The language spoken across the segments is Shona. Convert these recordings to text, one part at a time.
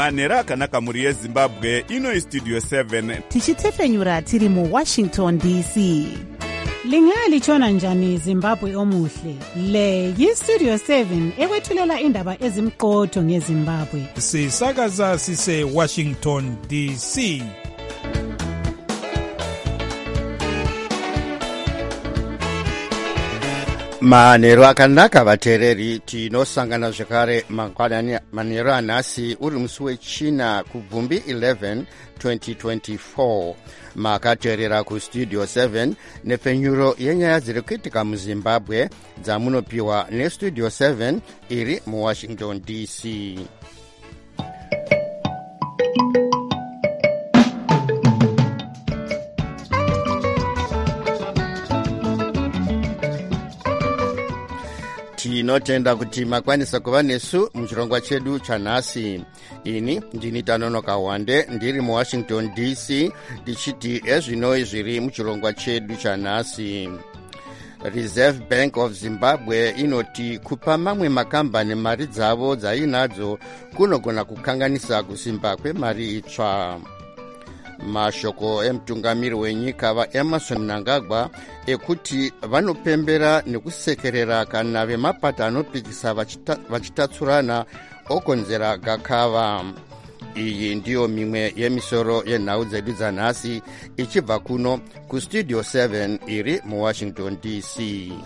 manhero akanaka mhuri yezimbabwe. Ino istudio 7 tichitefenyura tiri muWashington DC. Lingalitshona njani Zimbabwe omuhle? Le yistudio 7 ekwethulela indaba ezimqotho ngeZimbabwe. Sisakaza sise Washington DC. Manhero akanaka vateereri, tinosangana zvakare manhero anhasi uri musi wechina kubvumbi 11 2024. Makateerera kustudio 7 nepfenyuro yenyaya dziri kuitika muZimbabwe dzamunopiwa nestudio 7 iri muWashington DC. Tinotenda kuti makwanisa kuva nesu muchirongwa chedu chanhasi. Ini ndini Tanonoka Wande ndiri muWashington DC tichiti ezvinoi zviri muchirongwa chedu chanhasi. Reserve Bank of Zimbabwe inoti kupa mamwe makambani mari dzavo dzainadzo kunogona kukanganisa kusimba kwemari itsva. Mashoko emutungamiri wenyika vaEmmerson Mnangagwa ekuti vanopembera nekusekerera kana vemapato anopikisa vachitatsurana okonzera gakava. Iyi ndiyo mimwe yemisoro yenhau dzedu dzanhasi ichibva kuno kustudio 7 iri muWashington DC.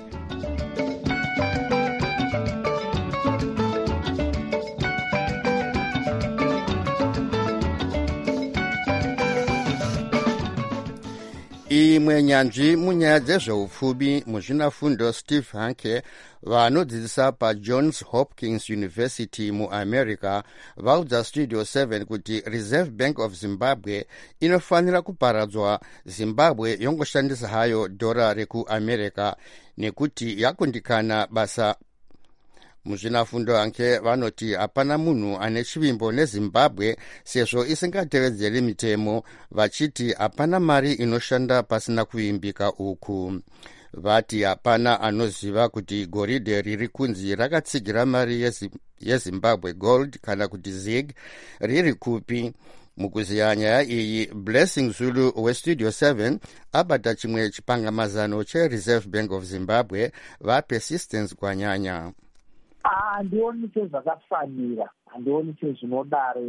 Imwe nyanzvi munyaya dzezveupfumi muzvinafundo Steve Hanke vanodzidzisa paJohns Hopkins University muAmerica vaudza Studio 7 kuti Reserve Bank of Zimbabwe inofanira kuparadzwa Zimbabwe yongoshandisa hayo dhora rekuAmerica nekuti yakundikana basa. Muzvinafundo Hanke vanoti hapana munhu ane chivimbo neZimbabwe sezvo isingatevedzeri mitemo, vachiti hapana mari inoshanda pasina kuimbika uku. Vati hapana anoziva kuti goridhe riri kunzi rakatsigira mari yeZimbabwe Gold kana kuti ZIG riri kupi. Mukuziya nyaya iyi, Blessing Zulu westudio 7 abata chimwe chipangamazano cheReserve Bank of Zimbabwe vaPersistence Gwanyanya. Handioni sezvakafanira, handioni sezvinodaro,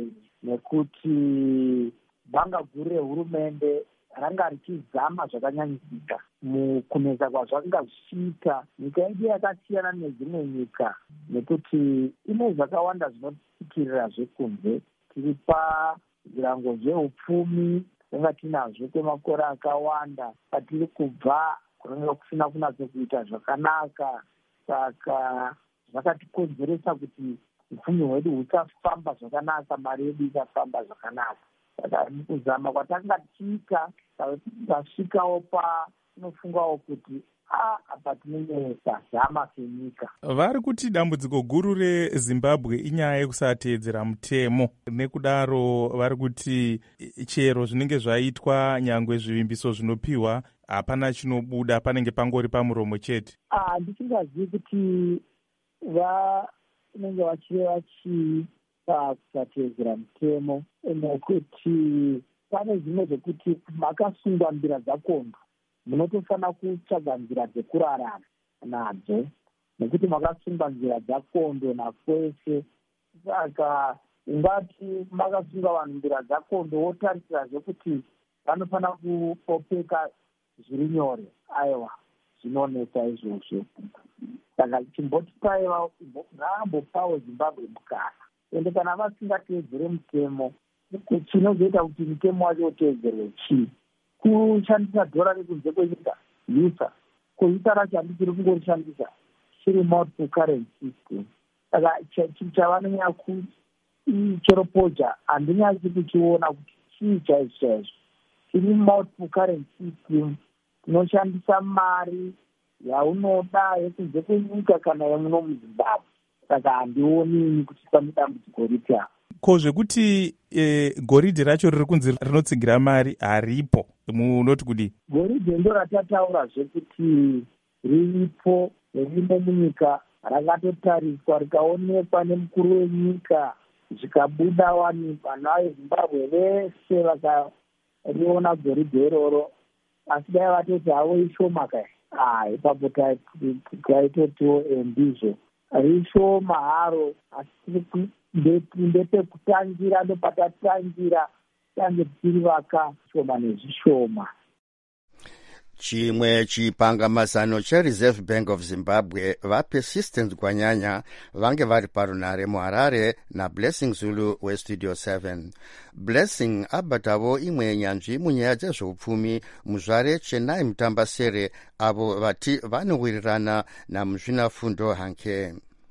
nekuti bhanga guru rehurumende ranga richizama zvakanyanyisika mukunetsa kwazvanga zvichiita nyika yedu yakasiyana nedzimwe nyika, nekuti ine zvakawanda zvinotsikirira zvekunze. Tiri pazvirango zveupfumi zvanga tinazvo kwemakore akawanda, patiri kubva kunenge kusina kunatsokuita zvakanaka, saka zvakatikonzeresa kuti upfumi hwedu husafamba zvakanaka, mari yedu isafamba zvakanaka. Saka mukuzama kwatanga tichiita tasvikawo patinofungawo kuti apa tinenge tazama senyika. Vari kuti dambudziko guru reZimbabwe inyaya yekusateedzera mutemo. Nekudaro vari kuti chero zvinenge zvaitwa nyangwe zvivimbiso zvinopiwa hapana chinobuda, panenge pangori pamuromo chete. Ndisingazivi kuti vanenge vachireva chii pakusateedzera mutemo, nekuti pane zvimwe zvekuti makasungwa nzira dzakondo, munotofanira kutsvaga nzira dzekurarama nadzo, nekuti makasungwa nzira dzakondo nakwese. Saka ungati makasunga vanhu nzira dzakondo wotarisirazve kuti vanofanira kupopeka zviri nyore, aiwa zvinonetsa izvozvo. Saka chimboti paiva ngaambopawo Zimbabwe mukana, ende kana vasingateedzere mutemo, chinozoita kuti mutemo wacho uteedzerwe chii? Kushandisa dhora rekunze kwenyika yusa, kuisa racho handichiri kungorishandisa, chiri multiple currency system. Saka chavanonyanya kuchiropoja handinyazi kuchiona kuti chii chaizvo. Chiri multiple currency system, tinoshandisa mari yaunoda yekunze kwenyika kana yemuno muZimbabwe. Saka handioni kuti pane dambudziko ripi apa. Ko zvekuti goridhe racho riri kunzi rinotsigira mari haripo, munoti kudi? Goridhe ndo ratataura zvekuti riripo, rimo munyika, rakatotariswa rikaonekwa nemukuru wenyika, zvikabuda vanhu vezimbabwe vese vakariona goridhe iroro, asi dai vatoti havo ishoma kai, ipapo taitotiwo endizvo rishoma haro, asi ndepekutangira ndopatatangira tange tichiri vakashoma nezvishoma. Chimwe chipangamazano cheReserve Bank of Zimbabwe vaPersistence Gwanyanya vange vari parunare muHarare naBlessing Zulu weStudio 7. Blessing abatavo imwe yenyanzvi munyaya dzezveupfumi muzvare Chennai Mutambasere avo vati vanowirirana namuzvinafundo Hanke.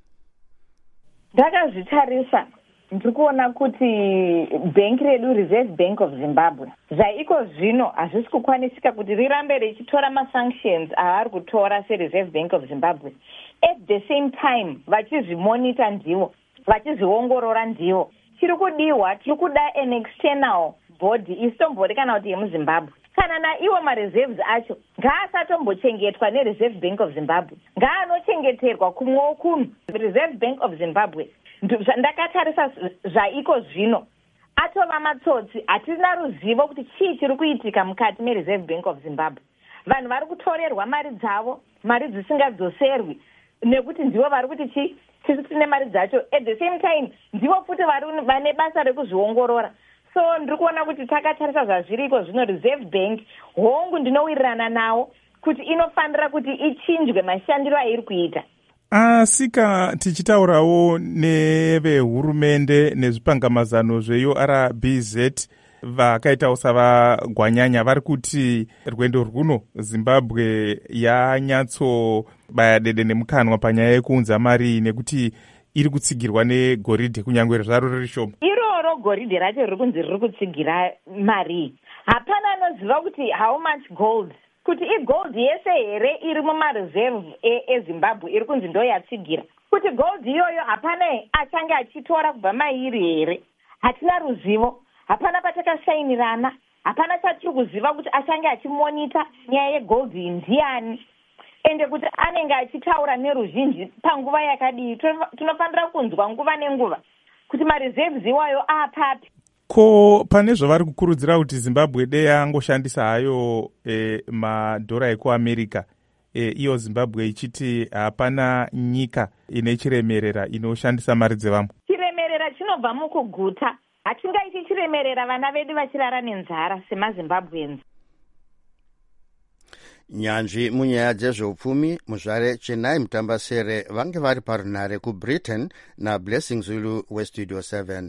Ndakazvitarisa ndiri kuona kuti bhengi redu Reserve Bank of Zimbabwe zvaiko zvino hazvisi kukwanisika kuti rirambe richitora masanctions avari kutora seReserve Bank of Zimbabwe, at the same time vachizvimonita ndivo, vachizviongorora ndivo. Chiri kudiwa, tiri kuda an external body isitombori kana kuti yemuZimbabwe. Kana naiwo mareserves acho ngaasatombochengetwa neReserve Bank of Zimbabwe, ngaanochengeterwa kumwewo kunhu Reserve Bank of Zimbabwe. Ndakatarisa zvaiko zvino atova matsotsi, hatina ruzivo kuti chii chiri kuitika mukati meReserve Bank of Zimbabwe. Vanhu vari kutorerwa mari dzavo, mari dzisingadzoserwi, nekuti ndivo vari kuti chii tisu tine mari dzacho, at the same time ndivo futi vane basa rekuzviongorora. So ndiri kuona kuti takatarisa zvazviriko zvino Reserve Bank hongu ndinowirirana nawo kuti inofanira kuti ichinjwe mashandiro airi kuita. Asika tichitaurawo nevehurumende nezvipangamazano zveURBZ vakaitawo savagwanyanya vari kuti rwendo rwuno Zimbabwe yanyatsobaya dede nemukanwa panyaya yekuunza mari nekuti iri kutsigirwa negoridhe kunyange zvaro riri shoma. Iroro goridhe racho riri kunzi riri kutsigira mari. Hapana anoziva kuti how much gold, kuti igold yese here iri mumareserve eZimbabwe iri kunzi ndo yatsigira. Kuti gold iyoyo hapana achange achitora kubva mairi here. Hatina ruzivo, hapana patakashayinirana, hapana chatiri kuziva kuti achange achimonita nyaya yegold ndiani, ende kuti anenge achitaura neruzhinji panguva yakadii. Tinofanira kunzwa nguva nenguva kuti mareserves iwayo apapi. Ko pane zvavari kukurudzira kuti Zimbabwe dei angoshandisa hayo madhora ekuAmerica, iyo Zimbabwe ichiti hapana nyika ine chiremerera inoshandisa mari dzevamwe. Chiremerera chinobva mukuguta, hatingaiti chiremerera vana vedu vachirara nenzara semaZimbabweans. Nyanzvi munyaya dzezveupfumi muzvare Chennai Mutambasere vange vari parunare kuBritain naBlessing Zulu weStudio 7.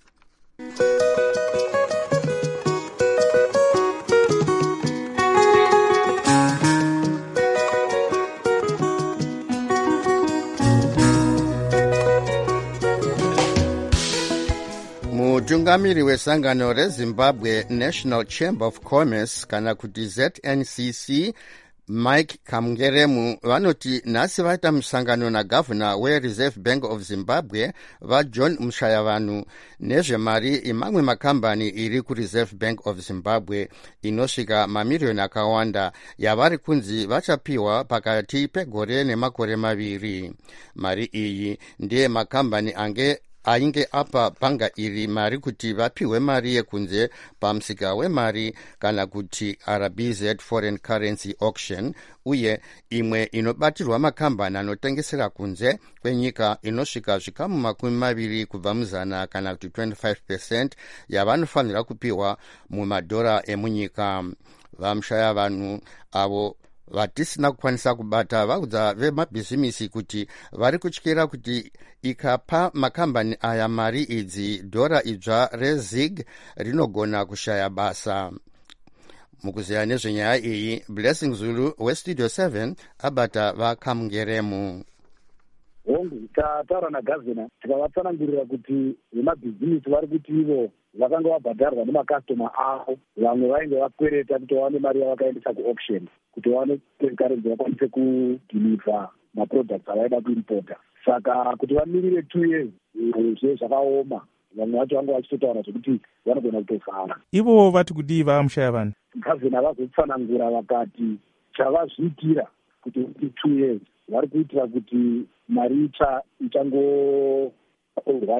Mutungamiri wesangano reZimbabwe National Chamber of Commerce kana kuti ZNCC Mike Kamgeremu vanoti nhasi vaita musangano nagavhuna weReserve Bank of Zimbabwe vaJohn Mushayavanhu nezvemari imamwe makambani iri kuReserve Bank of Zimbabwe inosvika mamiriyoni akawanda yavari kunzi vachapiwa pakati pegore nemakore maviri. Mari iyi ndiye makambani ainge apa bhanga iri mari kuti vapiwe mari yekunze pamusika wemari kana kuti RBZ Foreign Currency Auction, uye imwe inobatirwa makambani anotengesera kunze kwenyika inosvika zvikamu 20 kubva muzana kana kuti 25% yavanofanira kupiwa mumadhora emunyika. Vamushaya vanhu avo vatisina kukwanisa kubata vaudza vemabhizimisi kuti vari kutyira kuti ikapa makambani aya mari idzi dhora idzva reZig rinogona kushaya basa. Mukuziya nezvenyaya iyi, Blessing Zulu weStudio 7 abata vaKamgeremu. Hongu tataura nagavhina tikavatsanangurira kuti vemabhizimisi vari kuti ivo vakanga vabhadharwa nemakastoma avo, vamwe vainge vakwereta kuti vawane mari yavakaendesa kuauction kuti vawane karenzi vakwanise kudhilivha maproducts avaida kuimpota. Saka kuti vamirire 2 years zve zvakaoma, vamwe vacho vanga vachitotaura zvekuti vanogona kutovhara. Ivo vati kudii vaMushayavanhu? Gavhina vazotsanangura vakati chavazviitira kuti 2 years vari kuitira kuti mari ichangoorwai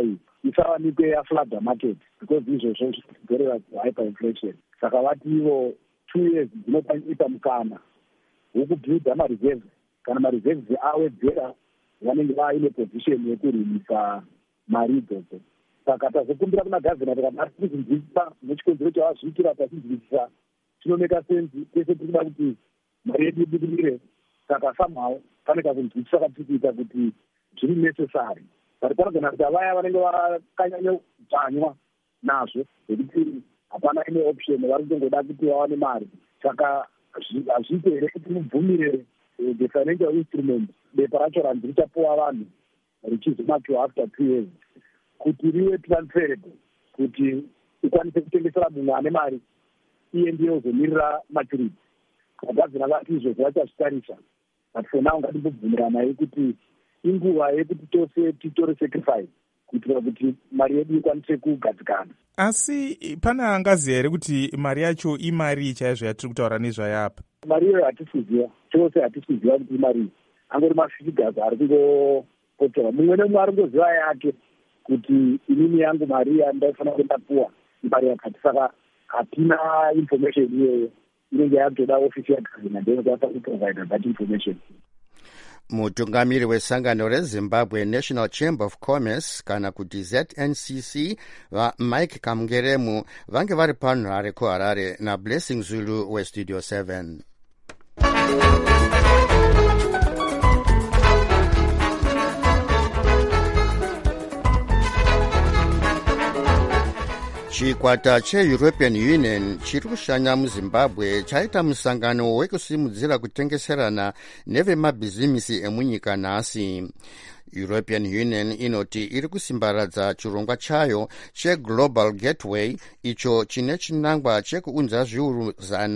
isawanikwe yafladha market because izvozvo zvichidzorera kuhyperinflation. Saka vati ivo 2 years dzinopa mukana wokubhilda mareserves. Kana mareserves awedzera vanenge vaine position yekurimisa mari idzodzo. Saka tazokumbira kuna gavhina tikati ari kuzinzisa nechikonzero chavazviitira tachinzwisisa chinomeka senzi tese tirikuda kuti mari yedu ibudirire. Saka somehow pane kakunzwisisa katiri kuita kuti zviri necessary. But panogona kuti vaya vanenge vakanyanya kudzanywa nazvo zekuti hapana ine option vari kutongoda kuti vawane mari. Saka hazviite here kuti mubvumire the financial instrument bepa racho ranzi richapuwa vanhu richizomakiwa after 2 years kuti rive transferable, kuti ikwanise kutengesera mumwe ane mari iye ndiye uzomirira maturity. Gavhina vati izvozvo vachazvitarisa, but for now ngatimbobvumira naye kuti inguva yekuti tose titore sacrifice kuitira kuti mari yedu ikwanise kugadzikana. Asi pane angaziva here kuti mari yacho imari chaizvo yatiri kutaura nezvayapa? Mari iyoyo hatisiziva, chose hatisiziva kuti imari angori mafigures ari kungopotora. Mumwe nemumwe ari kungoziva yake kuti inini yangu mari yandaifana kundapuwa imari yakati. Saka hatina information iyoyo, inenge yatoda ofisi yagavhina ndoinokwanisa kuprovide that information. Mutungamiri wesangano reZimbabwe National Chamber of Commerce kana kuti ZNCC Mike Kamgeremu vange vari panhare kuHarare naBlessing Zulu weStudio 7. Chikwata cheEuropean Union chiri kushanya muZimbabwe chaita musangano wekusimudzira kutengeserana nevemabhizimisi emunyika nhasi. European Union inoti iri kusimbaradza chirongwa chayo cheGlobal Gateway icho chine chinangwa chekuunza zviuru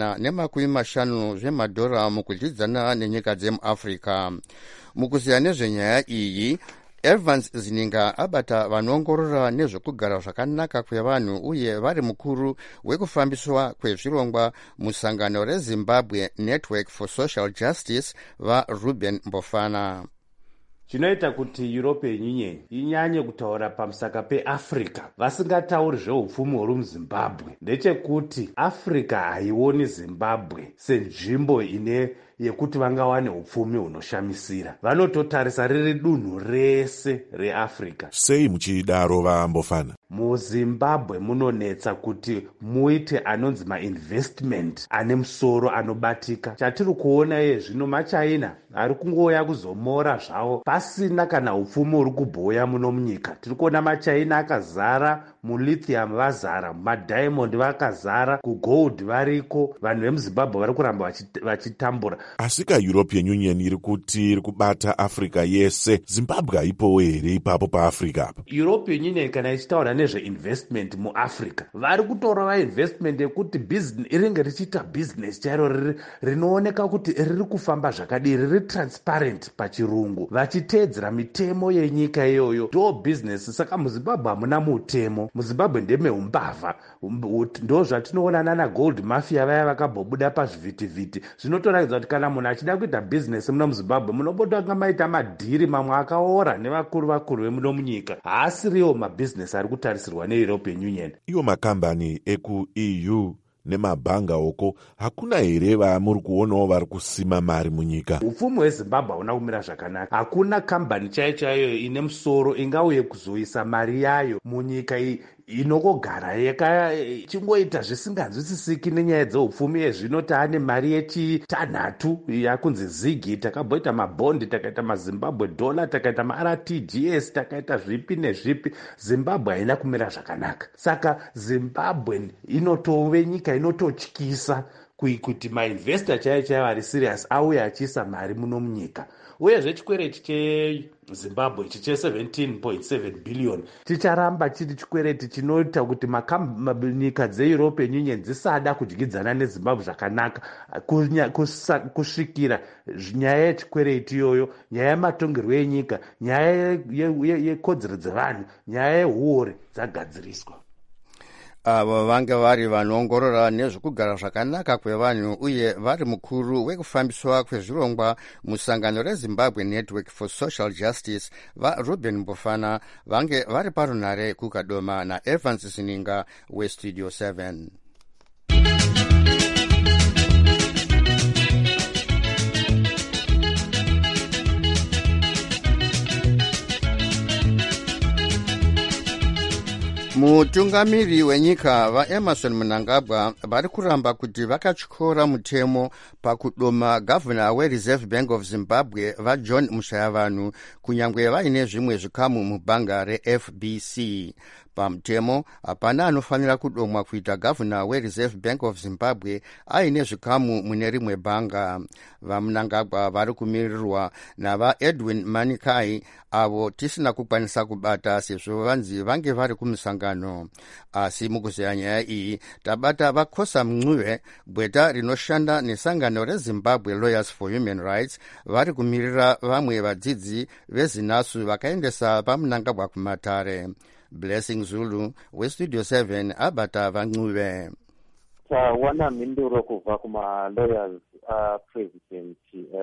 150 zvemadhora mukudyidzana nenyika dzemuAfrica. Mukuziya nezvenyaya iyi, Evans Zininga abata vanoongorora nezvekugara zvakanaka kwevanhu uye vari mukuru wekufambiswa kwezvirongwa musangano reZimbabwe Network for Social Justice vaRuben Mbofana. Chinoita kuti European Union inyanye kutaura pamusaka peAfrica vasingatauri zveupfumi huri muZimbabwe ndechekuti Africa haioni Zimbabwe senzvimbo ine yekuti vangawane upfumi hunoshamisira. Vanototarisa riri dunhu rese reAfrica. Sei muchidaro vaMbofana? MuZimbabwe munonetsa kuti muite anonzi mainvestment ane musoro anobatika. Chatiri kuona zvino maChina ari kungoya kuzomora zvavo pasina kana upfumi huri kubhuya muno munyika. Tiri kuona maChina akazara, mulithium vazara, madiamond vakazara, kugold variko. Vanhu vemuZimbabwe vari kuramba vachitambura. Asika European Union iri kuti iri kubata Africa yese, Zimbabwe haipowo here ipapo paAfrica apa? European Union kana ichitaura nezveinvestment muAfrica vari kutora vainvestment yekuti iringe richiita business chairo rinooneka kuti riri kufamba zvakadii, riri transparent pachirungu, vachiteedzera mitemo yenyika iyoyo. Ndo business. Saka muZimbabwe hamuna mutemo. muZimbabwe ndemeumbavha. Ndo zvatinoona nana gold mafia vaya vakabhobuda pazvivhitivhiti. Zvinotoratidza kuti kana munhu achida kuita business muno muZimbabwe munobotanga maita madhiri mamwe akaora nevakuru vemuno munyika. Haasiriwo mabusiness ari kutarisirwa neEuropean Union. Iwo makambani ekuEU nemabhanga oko hakuna here vamuri kuonawo vari kusima mari munyika? Upfumi hweZimbabwe hauna kumira zvakanaka. Hakuna kambani chaiyo ine musoro ingauye kuzoisa mari yayo munyika inokogara chingoita zvisinganzwisisiki nenyaya dzeupfumi. Yezvino taane mari yechitanhatu yakunzi Ziggy, takabhoita mabhondi, takaita maZimbabwe dollar, takaita maRTGS, takaita zvipi nezvipi. Zimbabwe haina kumira zvakanaka. Saka Zimbabwe inotove nyika inototyisa kuti mainvesta chaiyo ari serious auye achiisa mari muno munyika. Uyezve chikwereti cheZimbabwe ichi che$17.7 billion chicharamba chiri chikwereti chinoita kuti nyika dzeEuropean Union dzisada kudyidzana neZimbabwe zvakanaka kusvikira nyaya yechikwereti iyoyo, nyaya yematongerwo enyika, nyaya yekodzero dzevanhu, nyaya yehuore dzagadziriswa. avo vange vari vanoongorora nezvekugara zvakanaka kwevanhu uye vari mukuru wekufambiswa kwezvirongwa musangano rezimbabwe network for social justice varuben mbofana vange vari parunhare kukadoma naevans sininga westudio 7. mutungamiri wenyika vaemerson mnangagwa vari kuramba kuti vakatyora mutemo pakudoma gavhuna wereserve bank of zimbabwe vajohn mushayavanhu kunyange vaine zvimwe zvikamu mubhanga refbc. pamutemo hapana anofanira kudomwa kuita gavhuna wereserve bank of zimbabwe aine zvikamu mune rimwe bhanga. vamnangagwa vari kumirirwa navaedwin manikai avo tisina kukwanisa kubata sezvo vanzi vange vari kumusangano. asi mukuzeya nyaya iyi tabata vakhosa mncube gweta rinoshanda nesangano rezimbabwe lawyers for human rights vari kumirira vamwe vadzidzi vezinasu vakaendesa pamnangagwa kumatare. Blessing Zulu westudio 7 abata vancube. tawana mhinduro kubva kuma-lawyers president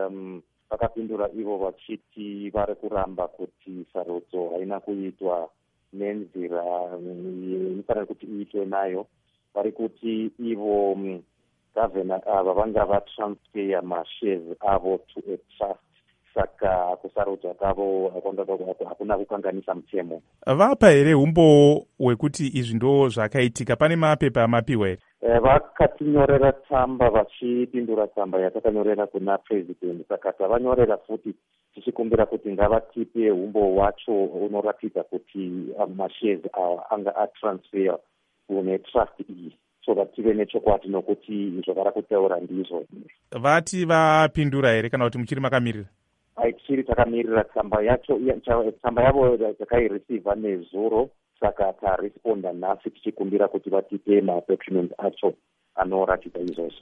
vakapindura ivo vachiti vari kuramba kuti sarudzo haina kuitwa nenzira inofanira kuti iitwe nayo. vari kuti ivo gavhena ava vanga vatransferya mashares avo to a trust, saka kusarudzwa kwavo hakuna kukanganisa mutemo. vapa here umbo hwekuti izvi ndo zvakaitika? pane mapepa amapiwa here? Vakatinyorera tsamba vachipindura tsamba yatakanyorera kuna president, saka tavanyorera futi tichikumbira kuti ngavatipe umbo hwacho unoratidza kuti mashares anga atransfer kune trust iyi, so that tive nechokwadi nokuti zvavara kutaura ndizvo. vati vapindura here kana kuti muchiri makamirira? Tichiri takamirira tsamba yacho. Tsamba yavo takaireceiva nezuro, saka taresponda nhasi tichikumbira kuti vatipe madocument acho anoratidza izvozvo.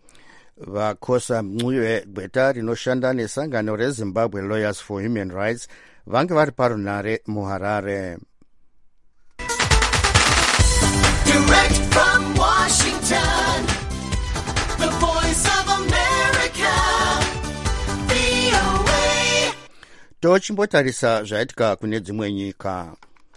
vakhosa mncube gweta rinoshanda nesangano rezimbabwe lawyers for human rights vange vari parunhare muharare. Direct from Washington, the voice of America, VOA. tochimbotarisa zvaitika kune dzimwe nyika.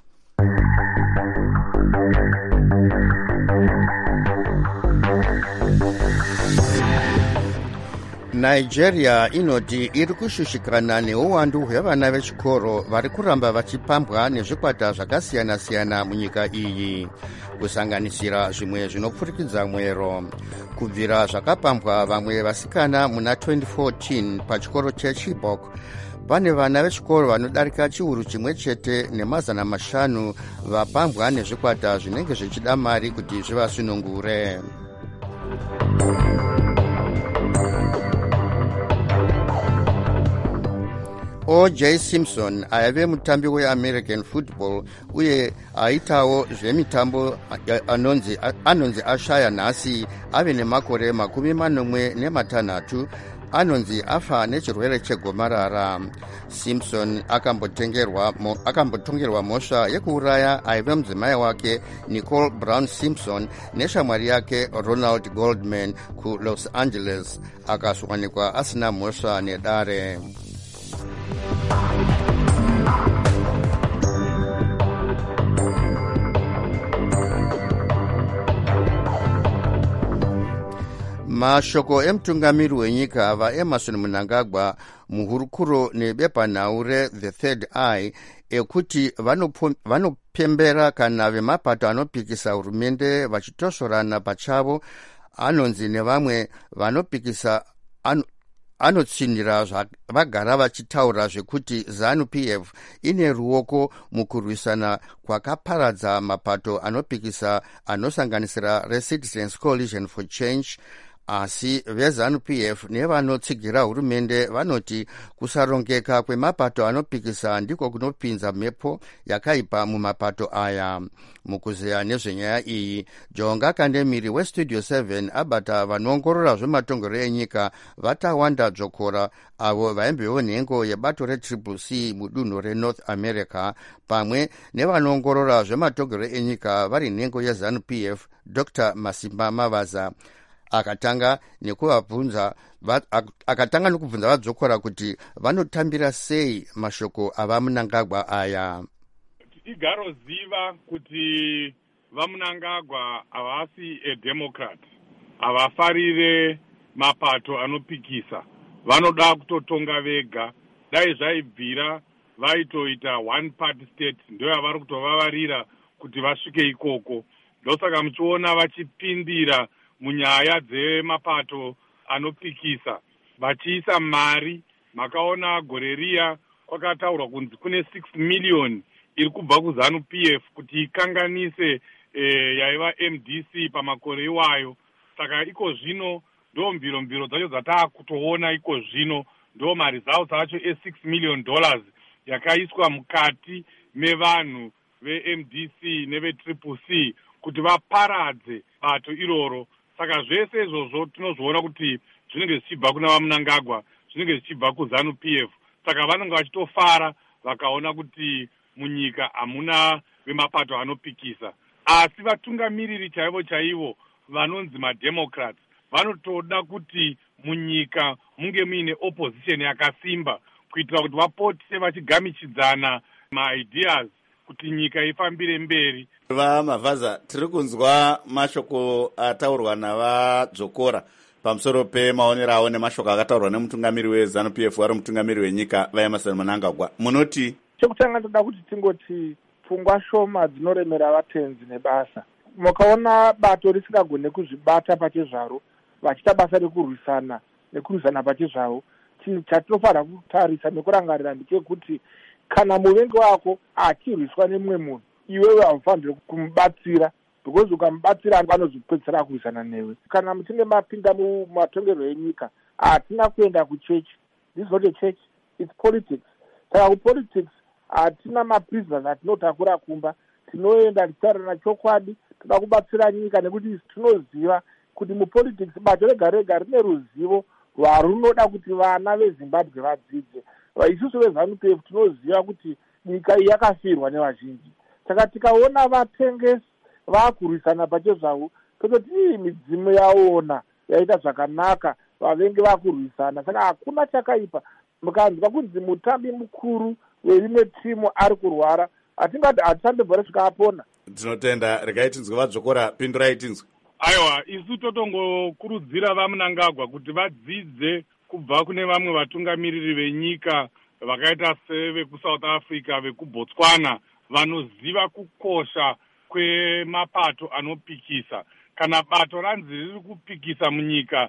Nigeria inoti iri kushushikana neuwandu hwevana vechikoro vari kuramba vachipambwa nezvikwata zvakasiyana-siyana munyika iyi, kusanganisira zvimwe zvinopfurikidza mwero. kubvira zvakapambwa vamwe vasikana muna 2014 pachikoro cheChibok, pane vana vechikoro vanodarika chiuru chimwe chete nemazana mashanu vapambwa nezvikwata zvinenge zvichida mari kuti zvivasunungure. O.J. Simpson aive mutambi weAmerican football uye aitawo zvemitambo anonzi ashaya nhasi ave nemakore 46 anonzi afa nechirwere chegomarara. Simpson akambotongerwa mhosva yekuuraya aive mudzimai wake Nicole Brown Simpson neshamwari yake Ronald Goldman kuLos Angeles, akazowanikwa asina mhosva nedare. mashoko emutungamiri wenyika vaemerson mnangagwa muhurukuro nebepanhau reThe Third Eye ekuti vanopembera kana vemapato anopikisa hurumende vachitosorana pachavo, anonzi nevamwe vanopikisa anotsinira vagara vachitaura zvekuti ZANU-PF ine ruoko mukurwisana kwakaparadza mapato anopikisa anosanganisira reCitizens Coalition for Change, asi veZANU-PF nevanotsigira hurumende vanoti kusarongeka kwemapato anopikisa ndiko kunopinza mhepo yakaipa mumapato aya. Mukuzeya nezvenyaya iyi, Jonga Kandemiri weStudio 7 abata vanoongorora zvematongerwo enyika vatawanda Dzokora avo vaimbewo nhengo yebato reCCC mudunhu reNorth America, pamwe nevanoongorora zvematongerwo enyika vari nhengo yeZANU-PF Dr. Masimba Mavaza. Akatanga nekubvunza Vadzokora kuti vanotambira sei mashoko avaMnangagwa aya. Tigaroziva kuti vaMnangagwa havasi edemocrat, havafarire mapato anopikisa, vanoda kutotonga vega. Dai zvaibvira vaitoita one party state, ndio yavari kutovavarira kuti vasvike ikoko. Ndosaka muchiona vachipindira munyaya dzemapato anopikisa, vachiisa mari. Makaona gore riya kwakataurwa kunzi kune 6 million iri kubva kuZANU-PF kuti ikanganise yaiva MDC pamakore iwayo. Saka iko zvino ndo mbirombiro dzacho dzataakutoona iko zvino ndo maresults acho $6 million yakaiswa mukati mevanhu veMDC neveCCC kuti vaparadze bato iroro. Saka zvese izvozvo tinozviona kuti zvinenge zvichibva kuna vaMnangagwa, zvinenge zvichibva kuZANU-PF. Saka vanenge vachitofara vakaona kuti munyika hamuna vemapato anopikisa. Asi vatungamiriri chaivo vanonzi mademocrats vanotoda kuti munyika munge muine opposition yakasimba, kuitira kuti vapote vachigamichidzana maideas kuti nyika ifambire mberi. VaMavaza, tiri kunzwa mashoko ataurwa navaDzokora pamusoro pemaonero awo nemashoko akataurwa nemutungamiri weZANU-PF wari mutungamiri wenyika vaEmerson Mnangagwa. Munoti? Chekutanga ndoda kuti tingoti pfungwa shoma dzinoremera vatenzi nebasa. Mukaona bato risingagone kuzvibata pachezvaro vachiita basa rekurwisana pachezvaro, chinhu chatinofanira kutarisa nekurangarira ndechekuti kana muvengi wako achirwiswa nemumwe munhu, iwewe haufaniri kumubatsira, because ukamubatsira anozopedzisira kurwisana newe. Kana muchinge mapinda mumatongerwo enyika, hatina kuenda kuchechi. This is not a church, it's politics. Saka kupolitics hatina maprisoners atinotakura kumba, tinoenda tichitaurana chokwadi, toda kubatsira nyika nekuti tinoziva kuti mupolitics bato rega rega rine ruzivo rwarunoda kuti vana veZimbabwe vadzidze. Isusu veZANU-PF tinoziva kuti nyika iyi yakafirwa nevazhinji. Saka tikaona vatengesi vakurwisana pachezvavo, tototi midzimu yaona yaita zvakanaka, vavengi vakurwisana. Saka hakuna chakaipa. Mukanzwa kunzi mutambi mukuru werimwe timu ari kurwara, hatingati hatisandobvara svika apona. Tinotenda, regai tinzwe vaDzokora, pindurai tinzwe. Aiwa, isu totongokurudzira vaMnangagwa kuti vadzidze kubva kune vamwe vatungamiriri venyika vakaita sevekuSouth Africa, vekuBotswana, vanoziva kukosha kwemapato anopikisa. Kana bato ranzi riri kupikisa munyika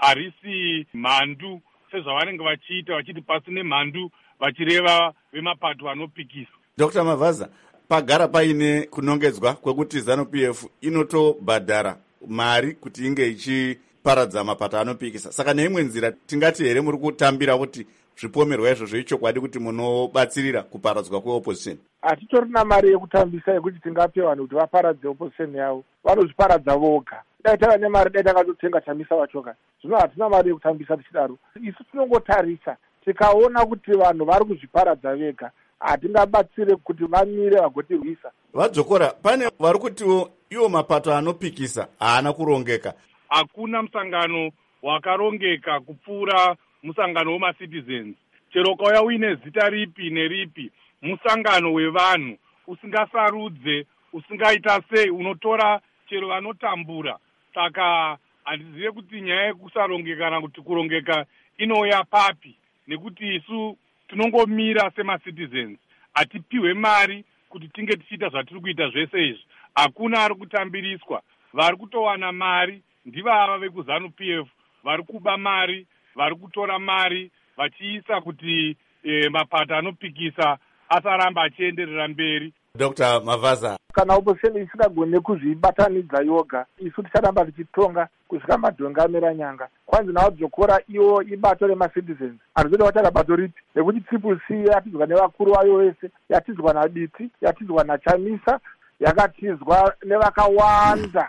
harisi mhandu sezvavanenge vachiita, vachiti pasine mhandu, vachireva vemapato anopikisa. Dr. Mavaza, pagara paine kunongedzwa kwekuti ZANU-PF inotobhadhara mari kuti inge ichiparadza mapato anopikisa. Saka neimwe nzira tingati here muri kutambira kuti zvipomerwa izvo zvechokwadi kuti munobatsirira kuparadzwa kweopposition? Hatitorina mari yekutambisa yekuti tingape vanhu kuti vaparadze opposition yavo. Vanozviparadza voga. Dai tava nemari dai takatotenga chamisa vachoka. Zvino hatina mari yekutambisa tichidaro. Isu tinongotarisa, tikaona kuti vanhu vari kuzviparadza vega, hatingabatsire kuti vamire vagotirwisa. VaDzokora, pane vari kutiwo iwo mapato anopikisa haana kurongeka. Hakuna musangano wakarongeka kupfuura musangano wemacitizens. Chero ukauya uine zita ripi neripi, musangano wevanhu, usingasarudze, usingaita sei, unotora chero vanotambura. Saka handizive kuti nyaya yekusarongeka kana kuti kurongeka inouya papi, nekuti isu tinongomira semacitizens, hatipiwe mari kuti tinge tichiita zvatiri kuita zvese izvi. Hakuna ari kutambiriswa. Vari kutowana mari ndivava vekuZANU-PF, vari kuba mari, vari kutora mari vachiisa kuti mapato anopikisa asaramba achienderera mberi. Dr. Mavaza, kana opposition isingagone kuzvibatanidza yoga, isu ticharamba tichitonga kusvika madhonga amera nyanga. Kwanzi nawo dzokora iwo ibato remacitizens anozoda kutaura bato ripi nekuti triple C yatizwa nevakuru vayo vese, yatizwa naDiti, yatizwa naChamisa, yakatizwa nevakawanda.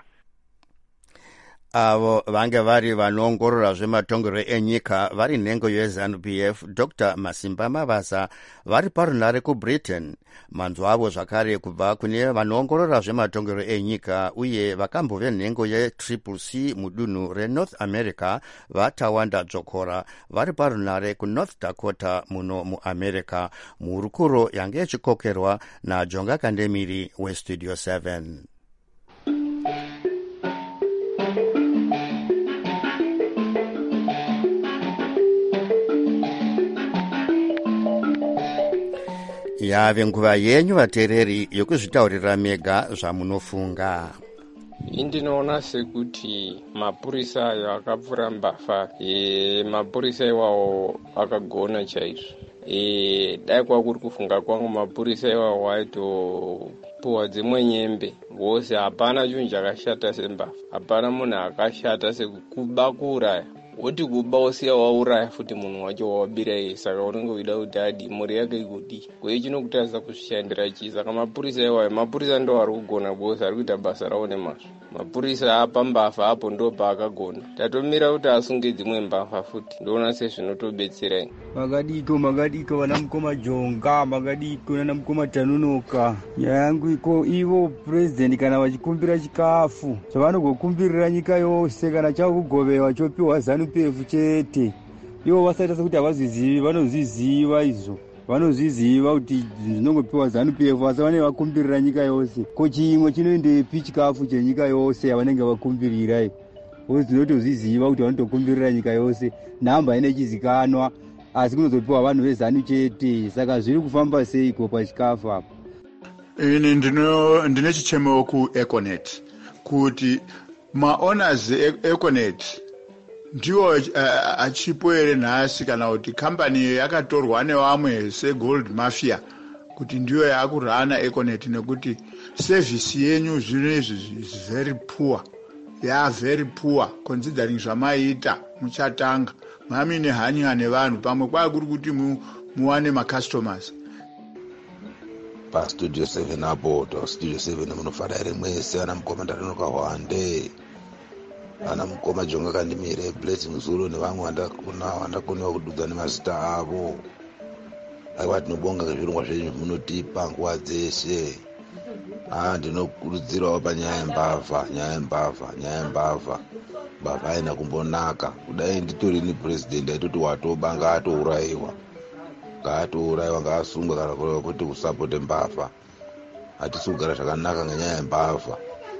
Avo vange vari vanoongorora zvematongerwo enyika vari nhengo yeZANU-PF Dr. Masimba Mavasa vari parunare kuBritain. Manzwa avo zvakare kubva kune vanoongorora zvematongerwo enyika uye vakambove nhengo yetriple C mudunhu reNorth America vaTawanda Dzokora vari parunare kuNorth Dakota muno muAmerica. Muhurukuro yange ichikokerwa naJonga Kandemiri weStudio 7. Yave nguva yenyu vateereri yokuzvitaurira mega zvamunofunga. Indinoona sekuti mapurisa ayo akapfura mbavha, mapurisa iwawo akagona chaizvo. Dai kwakuri kufunga kwangu mapurisa iwawo aitopuwa dzimwe nyembe. Vose hapana chinhu chakashata sembavha, hapana munhu akashata sekukuba kuuraya. Woti kuba usiya wauraya futi munhu wacho wawabira iye, saka unenge weida kuti adi mhuri yake igodii. Kweye chinokutarisa kuzvishandira chii. Saka mapurisa iwayo, mapurisa ndo ari kugona bose, ari kuita basa rawo nemazvo. Mapurisa apa mbavha apo ndo paakagona. Tatomira kuti asunge dzimwe mbavha futi. Ndoona sezvinotobetsera ini. Magadito vana mukoma Jonga, magadito nana mukoma Tanunoka. Nyaya yangu iko ivo president kana vachikumbira chikafu zvavanogokumbirira nyika yose kana chakugovewa chopiwa ZANU-PF chete. Ivo vasaita sekuti havazvizivi, vanozviziva izvo. Vanozviziva kuti zvinongopiwa ZANU-PF asi vanenge vakumbirira nyika yose. Ko chimwe chinoendepi chikafu chenyika yose yavanenge vakumbirira. Vose tinotozviziva kuti vanotokumbirira nyika yose. Nhamba inechizikanwa asi kunozopiwa vanhu vezanu chete. Saka zviri kufamba seiko pachikafu apo? Ini ndine chichemo kuEconet kuti maowners eEconet ndiwo achipo ere nhasi kana kuti kambani yakatorwa nevamwe seGold Mafia kuti ndiyo yakurana Econet, nekuti service yenyu zvinezvi is very poor. Very poor considering zvamaita muchatanga mami nehanya nevanhu pamwe kwakuri kuti muwane macustomers. PaStudio 7 apo Studio 7 munofara ere mwese ana mukoma Tanunoka Hwande, ana mukoma Jonga Kandemiri, Blessing Zulu nevamwe vandakoniwa kududza nemazita avo. Aiwa tinobonga ngezvirongwa zvenyu munotipa nguva dzeshe. Ndinokurudzirawo panyaya yembavha. Mbavha haina kumbonaka. Kudai nditorini president aitoti watoba ngaatourayiwa. Ngaasungwe kana kureva kuti kusapote mbavha. Hatisi kugara zvakanaka ngenyaya yembavha.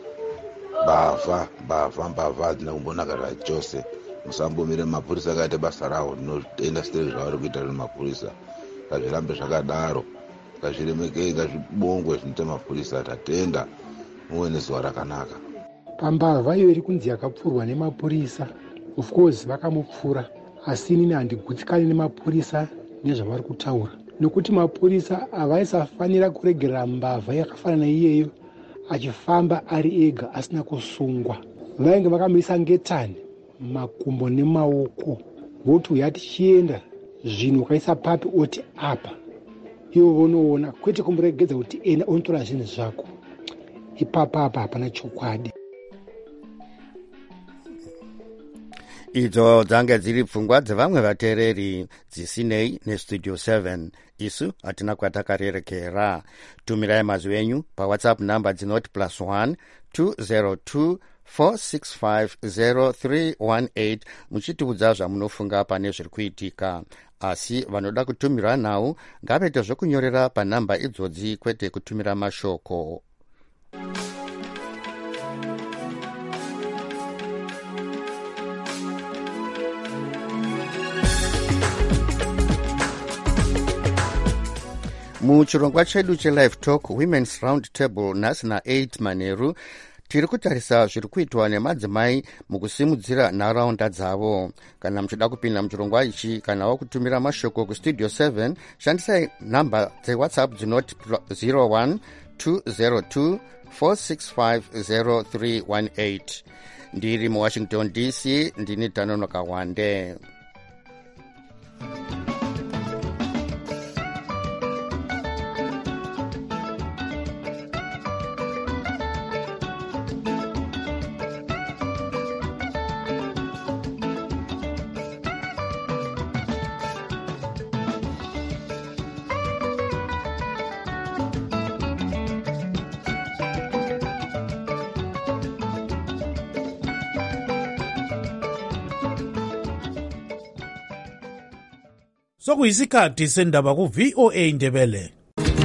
Mbavha hadzina kumbonaka zvachose. Musambomire mapurisa akaite basa rawo. Ndinoenda stere zvavari kuita mapurisa. Ngazvirambe zvakadaro. Ngazviremekei, ngazvibongwe zvinoita mapurisa. Tatenda muwe nezuva rakanaka. Pambavha iyo iri kunzi yakapfurwa nemapurisa, of course vakamupfura, asi inini handigutsikani nemapurisa nezvavari kutaura, nekuti mapurisa havaisafanira kuregerera mbavha yakafanana iyeyo achifamba ari ega asina kusungwa. Vainge vakamisa ngetani makumbo nemaoko, voti uya tichienda zvinhu ukaisa papi oti apa, ivo vonoona, kwete kumuregedza kuti ena unotora zvinhu zvako. Ipapa apa hapana chokwadi. Idzo dzange dziri pfungwa dzevamwe vateereri dzisinei neStudio 7. Isu hatina kwatakarerekera. Tumirai mazwi enyu paWhatsApp namba dzinoti +1 202 465 0318 muchitiudza zvamunofunga pane zviri kuitika. Asi vanoda kutumira nawo ngavete zvokunyorera panhamba idzodzi kwete kutumira mashoko. Muchirongwa chedu cheLive Talk Women's Round Table nhasi na8 Manheru tiri kutarisa zviri kuitwa nemadzimai mukusimudzira nharaunda dzavo. Kana muchida kupinda muchirongwa ichi kana wakutumira mashoko kuStudio 7 shandisai nhamba dzeWhatsApp dzinoti 01 202 465 0318. ndiri muwashington DC ndini Tanonoka Hwande. Sokuyisikhathi sendaba ku VOA Ndebele.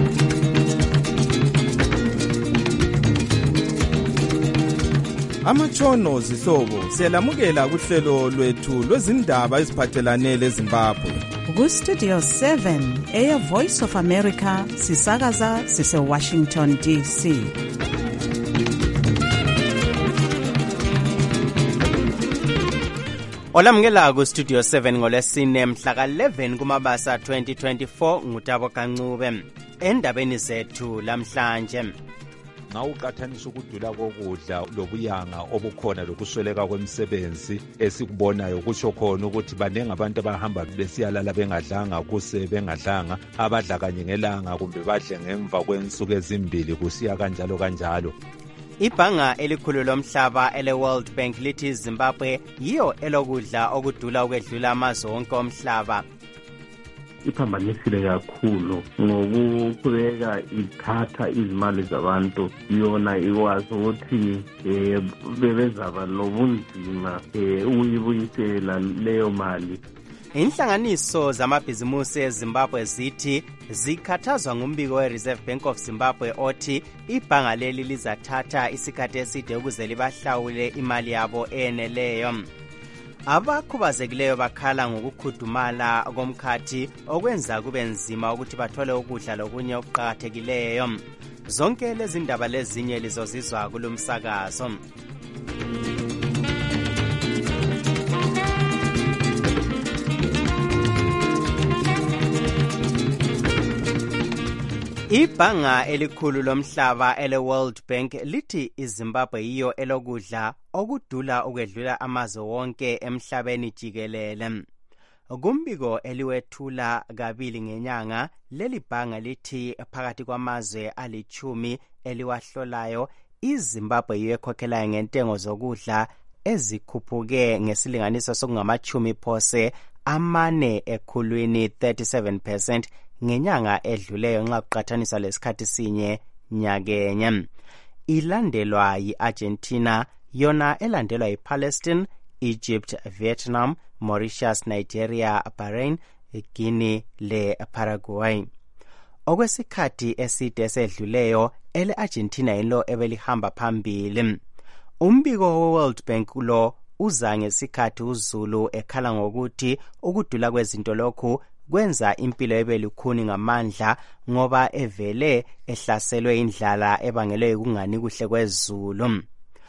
Amatshono zihlobo siyalamukela kuhlelo lwethu lwezindaba eziphathelane leZimbabwe. Ku Studio 7 Air Voice of America sisakaza sise Washington DC. Olamukela ku Studio 7 ngolesine mhla ka-11 kuMabasa 2024 ngutabo Kancube. Endabeni zethu lamhlanje. Nxa uqathanisa ukudula kokudla lobuyanga obukhona lokusweleka kwemisebenzi esikubonayo kutsho khona ukuthi banenge abantu abahamba besiyalala bengadlanga kuse bengadlanga abadla kanye ngelanga kumbe badle ngemva kwensuku ezimbili kusiya kanjalo. Ibhanga elikhulu lomhlaba ele World Bank lithi Zimbabwe yiyo elokudla okudula ukwedlula amazwe onke omhlaba. Iphambanisile kakhulu ngokuqhubeka ithatha izimali zabantu yona ikwazi ukuthi bebezaba lobunzima ukuyibuyisela leyo mali. Inhlanganiso zamabhizimusi eZimbabwe zithi zikhathazwa ngumbiko we-Reserve Bank of Zimbabwe othi ibhanga leli lizathatha isikhathi eside ukuze libahlawule imali yabo eneleyo. Abakhubazekileyo bakhala ngokukhudumala komkhathi okwenza kube nzima ukuthi bathole ukudla lokunye okuqakathekileyo. Zonke lezi ndaba lezinye lizozizwa kulumsakazo. Ibhanga elikhulu lomhlaba ele World Bank lithi iZimbabwe yiyo elokudla okudula ukwedlula amazwe wonke emhlabeni jikelele. Kumbiko eliwethula kabili ngenyanga leli bhanga lithi phakathi kwamazwe ali-10 eliwahlolayo iZimbabwe yiyo ekhokhelayo ngentengo zokudla ezikhuphuke ngesilinganiso sokungama-10 phose amane ekhulwini 37% ngenyanga edluleyo nxa kuqathaniswa lesikhathi sinye nyakenye. Ilandelwa yi-Argentina, yona elandelwa yi-Palestine, Egypt, Vietnam, Mauritius, Nigeria, Bahrain, Guinea le Paraguay. Okwesikhathi eside esedluleyo ele-Argentina yilo ebelihamba phambili. Umbiko we-World Bank lo uza ngesikhathi uZulu ekhala ngokuthi ukudula kwezinto lokhu kwenza impilo ebelukhuni ngamandla ngoba evele ehlaselwe indlala ebangelwe ukungani kuhle kwezulu.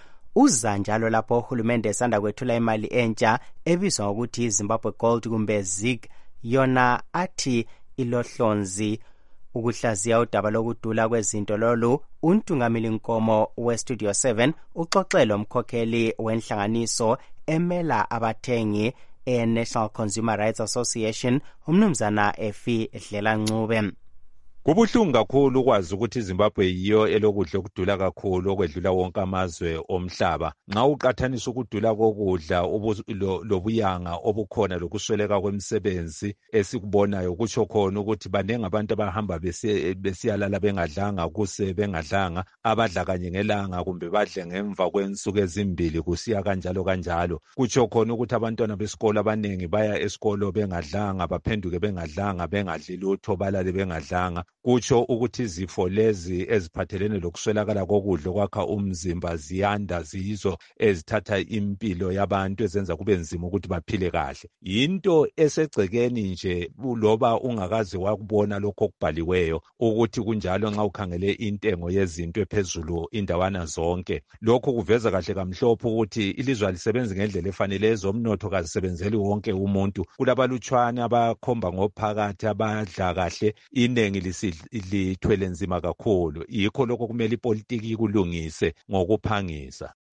Uza njalo lapho uhulumende esanda kwethula imali entsha ebizwa ngokuthi Zimbabwe Gold kumbe ZIG, yona athi ilohlonzi ukuhlaziya udaba lokudula kwezinto lolu. Untungameli Nkomo we-Studio 7 uxoxele umkhokheli wenhlanganiso emela abathengi e-National Consumer Rights Association umnumzana Efi Dlelancube. Kubuhlungu kakhulu ukwazi ukuthi iZimbabwe yiyo elokudla okudula kakhulu okwedlula wonke amazwe omhlaba. Nxa uqathanisa ukudula kokudla lobuyanga obukhona lokusweleka kwemisebenzi esikubonayo kutsho khona ukuthi banenge abantu abahamba besiyalala bengadlanga kuse bengadlanga abadla kanye ngelanga kumbe badle ngemva kwensuku ezimbili kusiya kanjalo. Kutsho khona ukuthi abantwana besikolo abanengi baya esikolo bengadlanga baphenduke bengadlanga bengadli lutho balale bengadlanga. Kutsho ukuthi izifo lezi eziphathelene lokuswelakala kokudla kwakha umzimba ziyanda ziyizo ezithatha impilo yabantu ezenza kube nzima ukuthi baphile kahle. Yinto esegcekeni nje loba ungakaze wakubona lokho okubhaliweyo ukuthi kunjalo nxa ukhangele intengo yezinto ephezulu indawana zonke. Lokho kuveza kahle kamhlophe ukuthi ilizwe lisebenza ngendlela efanele, ezomnotho kazisebenzeli wonke umuntu. Kulabalutshwane abakhomba ngophakathi abadla kahle, inengi lithwele nzima kakhulu. Yikho lokho kumele ipolitiki kulungise ngokuphangisa.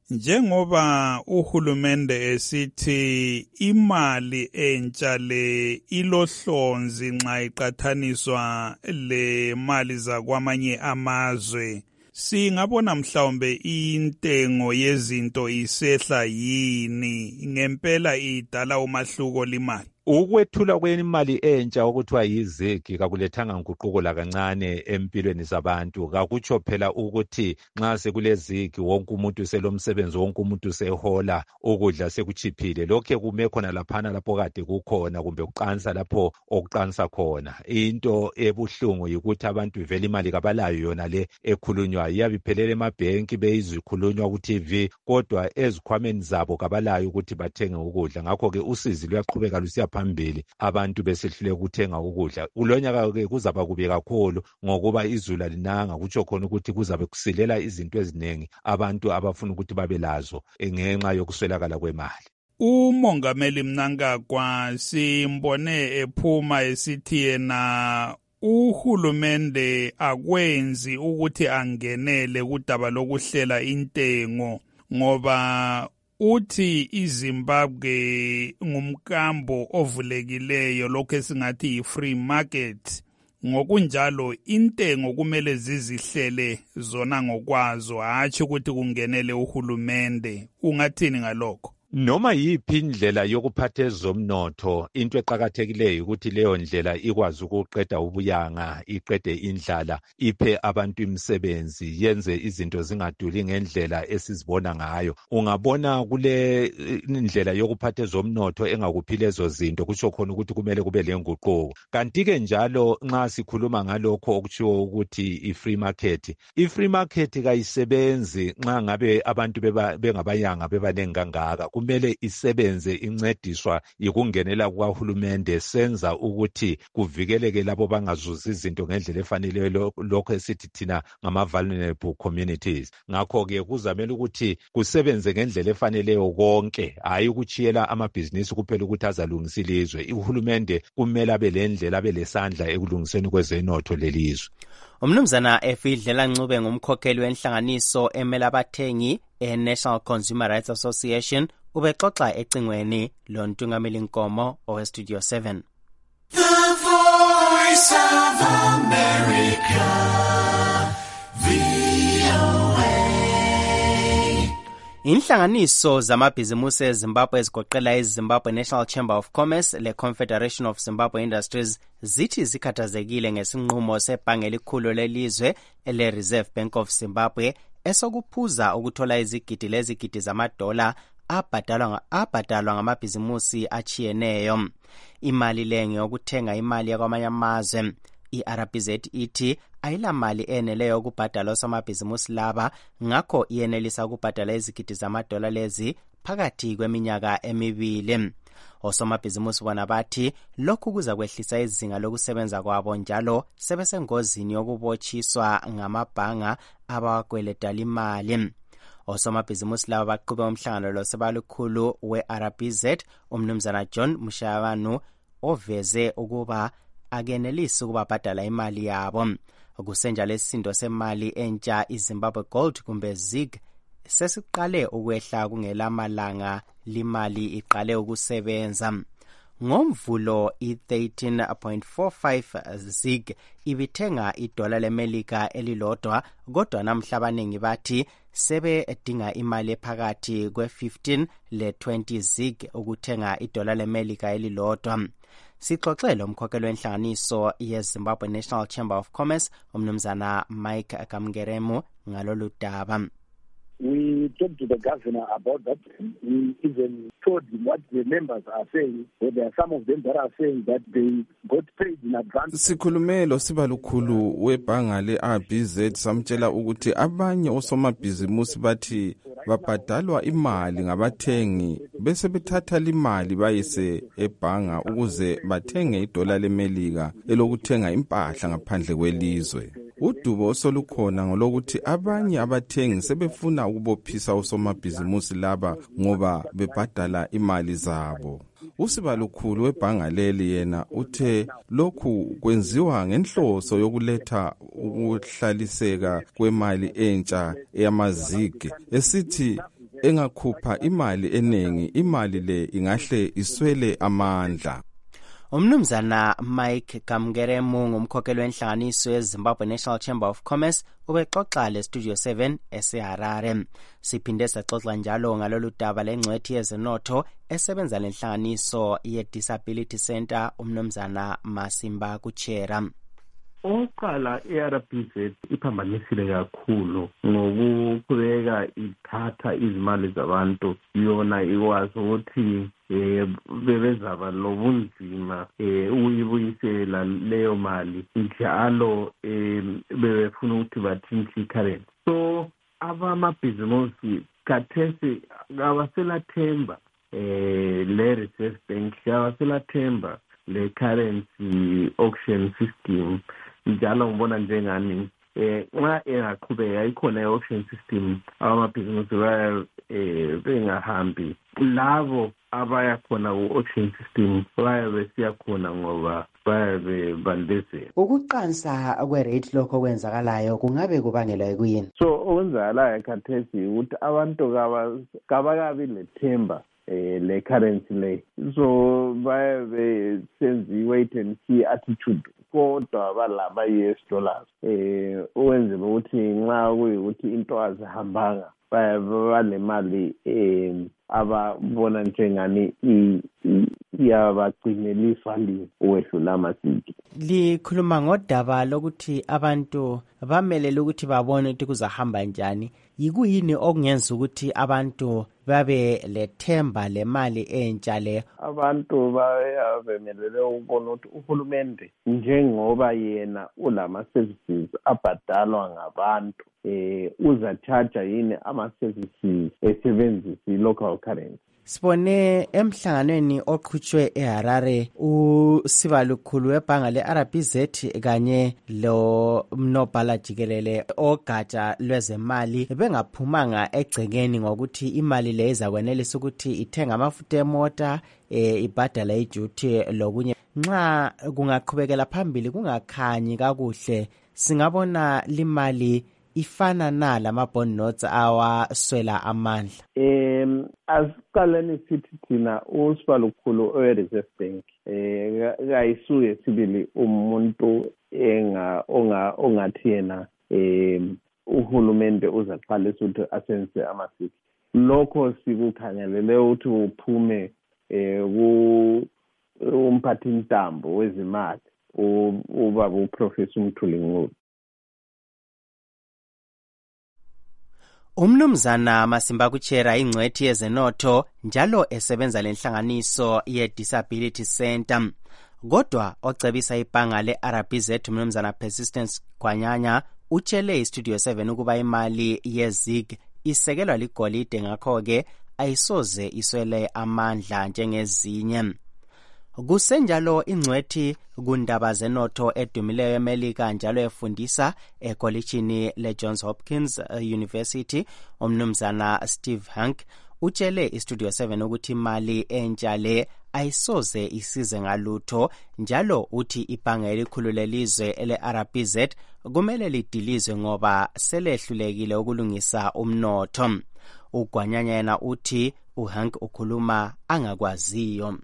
Njengoba uhulumende esithi imali entsha le ilohlonzi nxa iqathaniswa le mali zakwamanye amazwe, singabona mhlawumbe intengo yezinto isehla yini, ngempela idala umahluko limali? Ukwethula kwemali entsha okuthiwa yizigi kakulethanga nguquko lakancane empilweni zabantu. Kakutsho phela ukuthi nxa sekulezigi wonke umuntu uselomsebenzi, wonke umuntu usehola, ukudla sekuchiphile. Lokhe kume khona laphana lapho kade kukhona, kumbe kuqansa lapho okuqansa khona. Into ebuhlungu yikuthi abantu vele imali kabalayo yona le ekhulunywa, iyabe iphelele emabhenki beyizikhulunywa ku-TV, kodwa ezikhwameni zabo kabalayo ukuthi bathenge ukudla. Ngakho-ke usizi luyaqhubeka lusiya phambili, abantu besehlule ukuthenga ukudla. Kulonyaka-ke kuzaba kubi kakhulu ngokuba izulu alinanga, kutsho khona ukuthi kuzabe kusilela izinto eziningi abantu abafuna ukuthi babe lazo ngenxa yokuswelakala kwemali. Umongameli Mnangagwa simbone ephuma esithi yena uhulumende akwenzi ukuthi angenele kudaba lokuhlela intengo ngoba uthi iZimbabwe ngumkambo ovulekileyo, lokho esingathi yi-free market. Ngokunjalo intengo kumele zizihlele zona ngokwazo, hatshi ukuthi kungenele uhulumende. Ungathini ngalokho? Noma yiphi indlela yokuphatha ezomnotho, into eqakathekileyo ukuthi leyo ndlela ikwazi ukuqeda ubuyanga, iqede indlala, iphe abantu imisebenzi, yenze izinto zingaduli ngendlela esizibona ngayo. Ungabona kule indlela yokuphatha ezomnotho engakuphi lezo zinto, kutsho khona ukuthi kumele kube lenguquko. Kanti-ke njalo nxa sikhuluma ngalokho okutshiwo ukuthi i-free market, i-free market kayisebenzi nxa ngabe abantu bengabayanga bebanengi kangaka. Kumele isebenze incediswa yikungenela kukahulumende, senza ukuthi kuvikeleke labo bangazuzi izinto ngendlela efaneleyo, lokho esithi thina ngama-vulnerable communities. Ngakho-ke kuzamele ukuthi kusebenze ngendlela efaneleyo konke, hayi ukuchiyela amabhizinisi kuphela ukuthi azalungisa ilizwe. Uhulumende kumele abe lendlela, abe lesandla ekulungiseni kwezenotho lelizwe. Umnumzana Efidlela Ncube ngumkhokheli wenhlanganiso emela abathengi e-National Consumer Rights Association ubexoxa ecingweni lontungameli Nkomo oweStudio 7. The Voice of America, VOA. Inhlanganiso zamabhizimusi eZimbabwe ezigoqela iZimbabwe National Chamber of Commerce le-Confederation of Zimbabwe Industries zithi zikhathazekile ngesinqumo sebhange elikhulu lelizwe ele-Reserve Bank of Zimbabwe esokuphuza ukuthola izigidi lezigidi zamadola abhadalwa ngamabhizimusi achiyeneyo. Imali le ngeyokuthenga imali yakwamanye amazwe. I-RBZ ithi ayilamali eneleyo ukubhadala osomabhizimusi laba, ngakho iyenelisa ukubhadala izigidi zamadola lezi phakathi kweminyaka emibili. Osomabhizimusi bona bathi lokhu kuza kwehlisa izinga lokusebenza kwabo, njalo sebesengozini yokubotshiswa ngamabhanga abakweleta imali. Osomabhizimusi laba baqhube umhlangano losebalukhulu we-RBZ umnumzana John Mushavanu oveze ukuba akenelisi ukubabhadala imali yabo. Kusenjalo isisindo semali entsha iZimbabwe Gold kumbe ZiG sesiqale ukwehla kungelamalanga limali iqale ukusebenza. Ngomvulo i-13.45 ZiG ibithenga idola leMelika elilodwa, kodwa namhla abaningi bathi sebedinga imali ephakathi kwe-15 le-20 ZiG ukuthenga idola leMelika elilodwa. Sixoxele umkhokheli wenhlanganiso yeZimbabwe National Chamber of Commerce umnumzana Mike Kamgeremu ngalolu daba. We talked to the governor about that. We even told him what the members are saying. So there are some of them that are saying that they got paid in advance. Sikhulume lo sibalukhulu webhanga le-RBZ samtshela ukuthi abanye osomabhizimusi bathi babhadalwa imali ngabathengi bese bethatha imali bayise ebhanga ukuze bathenge idola leMelika elokuthenga impahla ngaphandle kwelizwe. Udubo osolukhona ngolokuthi abanye abathengi sebefuna ukubophisa osomabhizimusi laba ngoba bebhadala imali zabo. Usibalukhulu webhanga leli yena uthe lokhu kwenziwa ngenhloso yokuletha ukuhlaliseka kwemali entsha eyamazigi, esithi engakhupha imali eningi, imali le ingahle iswele amandla. Umnumzana Mike Kamgeremu ngumkhokheli wenhlanganiso yeZimbabwe National Chamber of Commerce ubexoxa leStudio 7 eseHarare. Siphinde saxoxa njalo ngalolu daba lengcwethi yezenotho esebenza lenhlanganiso ye-Disability Center umnumzana Masimba Kuchera. Oqala i-RBZ iphambanisile kakhulu ngokuqhubeka ithatha izimali zabantu, yona ikwazi ukuthi bebezaba lobunzima ukuyibuyisela leyo mali njalo bebefuna ukuthi bathintshe i-currency. So abamabhizimusi khathesi abaselathemba le-Reserve Bank, abaselathemba le-currency auction system. Njalo ngibona njengani nxa engaqhubeka ikhona i-auction system abamabhizimusi bengahambi, labo abaya khona ku-auction system bayabe siya khona ngoba bayabe bandezela. Ukuqansa kwe-rate lokho kwenzakalayo kungabe kubangelwa yikuyini? So okwenzakalayo khathesi ukuthi abantu kabakabi lethemba le-currency le, so bayabe senza i-wait and see attitude kodwa balaba US dollars uwenzela ukuthi nxa kuyikuthi into azihambanga banemali ababona njengani iyabagcinela ifali ukwedlula amasiki. Likhuluma ngodaba lokuthi abantu bamelele ukuthi babone ukuthi kuzahamba njani. Yikuyini okungenza ukuthi abantu babe lethemba lemali entsha le? Abantu bayabemelele ukubona ukuthi uhulumende njengoba yena ulama-services abhadalwa ngabantu uzachaja yini ama-services esebenzisa i-local currency. Sibone emhlanganweni oqhutshwe eHarare usibalukhulu webhanga le-RBZ kanye lo mnobhala jikelele ogatsha lwezemali bengaphumanga egcekeni ngokuthi imali le izakwenelisa ukuthi ithenga amafutha emota, ibhadala iduty lokunye. Nxa kungaqhubekela phambili kungakhanyi kakuhle, singabona limali ifana na lama-bond notes awaswela amandla. Asiqaleni sithi thina usibalukhulu owe-Reserve Bank kayisuye sibili umuntu ongathi yena uhulumende uzaqalisa ukuthi asenze amasiko. Lokho sikukhangelele ukuthi uphume umphathintambo wezimali ubaba uProfessor Mthuli Ncube. Umnumzana Masimba Kuchera ingcwethi yezenotho njalo esebenza lenhlanganiso ye-Disability Center. Kodwa ocebisa ibhanga le-RBZ umnumzana Persistence Kwanyanya utshele iStudio 7 ukuba imali ye-ZIG isekelwa ligolide ngakho-ke ayisoze iswele amandla njengezinye. Kusenjalo ingcwethi kundaba zenotho edumileyo eMelika njalo efundisa ekolitshini le-Johns Hopkins University umnumzana Steve Hank utshele iStudio 7 ukuthi imali entsha le ayisoze isize ngalutho njalo uthi ibhanga elikhulu lelizwe ele-RBZ kumele lidilizwe ngoba selehlulekile ukulungisa umnotho. Ugwanyanya yena uthi uHank ukhuluma angakwaziyo.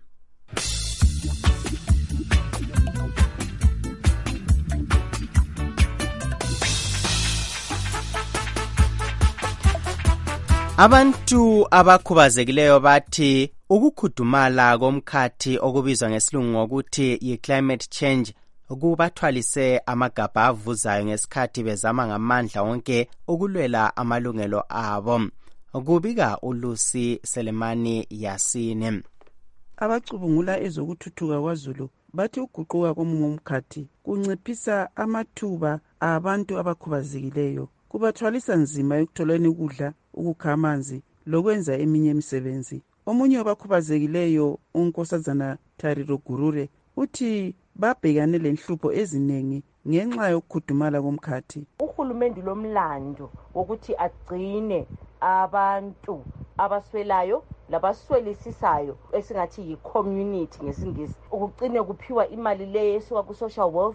Abantu abakhubazekileyo bathi ukukhudumala komkhathi okubizwa ngesilungu ngokuthi yi-climate change kubathwalise amagabha avuzayo ngesikhathi bezama ngamandla wonke ukulwela amalungelo abo. Kubika uLucy Selemani Yasine. Abacubungula ezokuthuthuka kwaZulu bathi ukuguquka komkhathi kunciphisa amathuba abantu abakhubazekileyo, kubathwalisa nzima ekutholeni ukudla, ukukha amanzi lokwenza eminye imisebenzi. Omunye wabakhubazekileyo uNkosazana Tariro Gurure uthi babhekane lenhlupho ezinengi ngenxa yokukhudumala komkhathi. Uhulumende lomlando wokuthi agcine abantu abaswelayo labaswelisisayo esingathi yi-community ngesingisi, ukucine kuphiwa imali leyo esuka ku-social welfare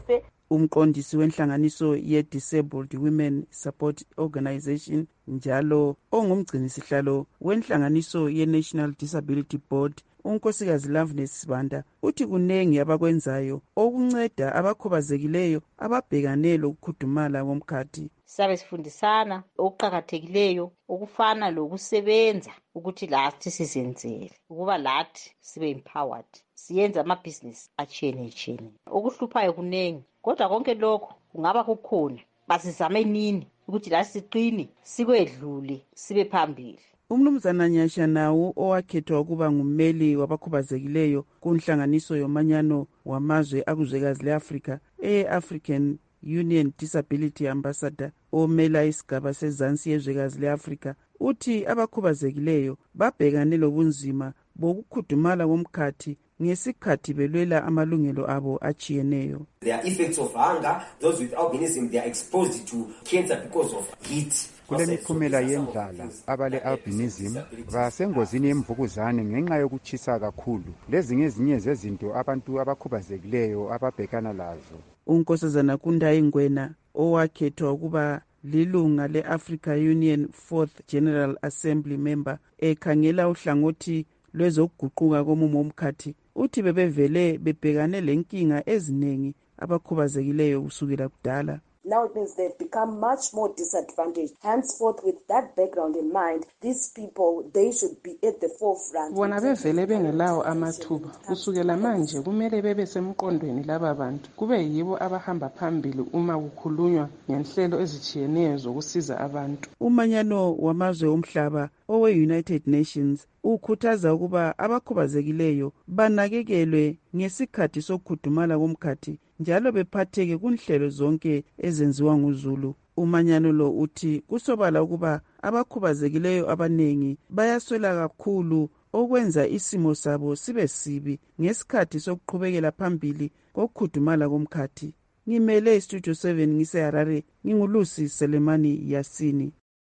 umqondisi wenhlanganiso ye-Disabled Women Support Organization njalo ongumgcinisihlalo wenhlanganiso ye-National Disability Board unkosikazi Loveness Sibanda uthi kunengi abakwenzayo okunceda abakhubazekileyo ababhekane lokukhudumala komkhathi. Sabe sifundisana okuqhakathekileyo okufana lokusebenza ukuthi lathi sizenzele ukuba lathi sibe empowered siyenza amabhizinisi achiyene okuhluphayo kunengi kodwa konke lokho kungaba kukhona basizame nini ukuthi la siqine sikwedlule sibe phambili. Umnumzana Nyasha nawo owakhethwa ukuba ngummeli wabakhubazekileyo kunhlanganiso yomanyano wamazwe akuzwekazi le-Afrika e-African Union Disability Ambassador omela isigaba sezansi yezwekazi le-Afrika uthi abakhubazekileyo babhekane lobunzima bokukhudumala komkhathi ngesikhathi belwela amalungelo abo achiyeneyo. There are effects of hunger. Those with albinism, they are exposed to cancer because of heat. Kulemiphumela yendlala. Abale-albinism basengozini yemvukuzane ngenxa yokuchisa kakhulu. Lezi ngezinye zezinto abantu abakhubazekileyo ababhekana lazo. Unkosazana Kundayi Ngwena owakhethwa ukuba lilunga le-Africa Union 4th General Assembly member ekhangela uhlangothi lwezokuguquka komumo omkhathi uthi bebevele bebhekane lenkinga eziningi abakhubazekileyo kusukela kudala. Now it means they've become much more disadvantaged. Henceforth, with that background in mind, these people, they should be at the forefront. Bona bevele bengelawo amathuba. Kusukela manje kumele bebe semqondweni laba bantu. Kube yibo abahamba phambili uma kukhulunywa ngenhlelo ezichiyeneyo zokusiza abantu. Umanyano wamazwe omhlaba owe-United Nations ukhuthaza ukuba abakhubazekileyo banakekelwe ngesikhathi sokukhudumala komkhathi njalo bephatheke kunhlelo zonke ezenziwa nguZulu. Umanyano lo uthi kusobala ukuba abakhubazekileyo abanengi bayaswela kakhulu okwenza isimo sabo sibe sibi ngesikhathi sokuqhubekela phambili kokukhudumala komkhathi. Ngimele iStudio 7 ngiseHarare, ngingulusi Selemani Yasini.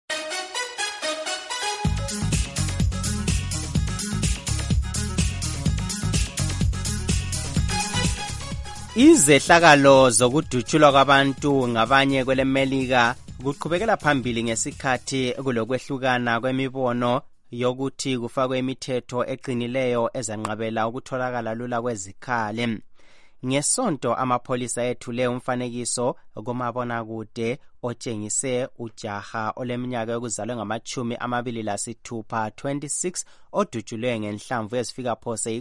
Izehlakalo zokudutshulwa kwabantu ngabanye kwelemelika kuqhubekela phambili ngesikhathi kulokwehlukana kwemibono yokuthi kufakwe imithetho eqinileyo ezanqabela ukutholakala lula kwezikhali. Ngesonto amapholisa ethule umfanekiso kumabonakude otshengise ujaha oleminyaka yokuzalwa ngama-26 26 odutshulwe ngenhlamvu ezifika phose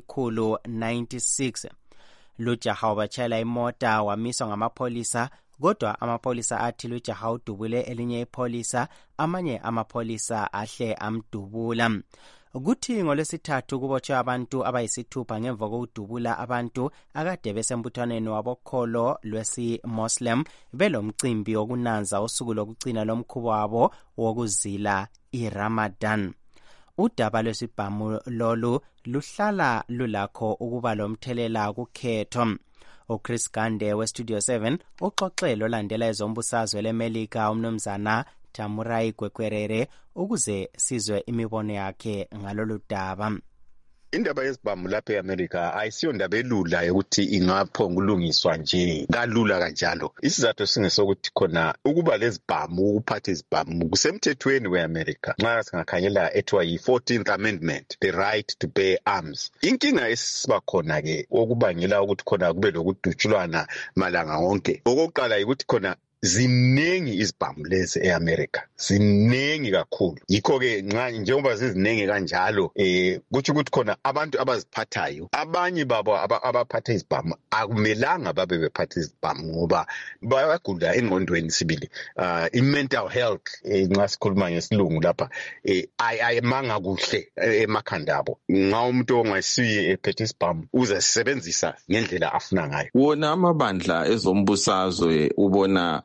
196. Lujaha wabatshayela imota wamiswa ngamapholisa kodwa amapholisa athi lujaha udubule elinye ipholisa amanye amapholisa ahle amdubula. Kuthi ngolwesithathu kubotshwe abantu abayisithupha ngemva kokudubula abantu akade besembuthaneni wabokholo lwesi-Muslim belomcimbi wokunanza usuku lokugcina lomkhuba wabo wokuzila iRamadan. Udaba lwesibhamu lolu luhlala lulakho ukuba lomthelela kukhetho. uChris Gande weStudio 7 uxoxelo landela ezombusazwe leMelika umnumzana Tamurai Gwekwerere ukuze sizwe imibono yakhe ngalolu daba. Indaba yezibhamu lapha eAmerica ayisiyo ndaba elula ukuthi ingaphonga ulungiswa nje kalula kanjalo. Isizathu singesokuthi khona ukuba lezibhamu ukuphatha izibhamu kusemthethweni weAmerica. Nxa singakhangela ethiwa yi-14th Amendment, the right to bear arms. Inkinga esiba khona ke okubangela ukuthi khona kube lokudutshulwana malanga wonke. Okokuqala ukuthi khona ziningi izibhamu lezi eAmerica, ziningi kakhulu. Yikho ke njengoba ziziningi kanjalo kuthi ukuthi khona abantu abaziphathayo, abanye babo abaphatha izibhamu akumelanga babe bephatha izibhamu ngoba bayagula engqondweni sibili. I-mental health nxa sikhuluma ngesilungu lapha ayimanga kuhle emakhanda abo. Nxa umuntu ongasiye ephethe isibhamu uzasebenzisa ngendlela afuna ngayo. Wona amabandla ezombusazwe ubona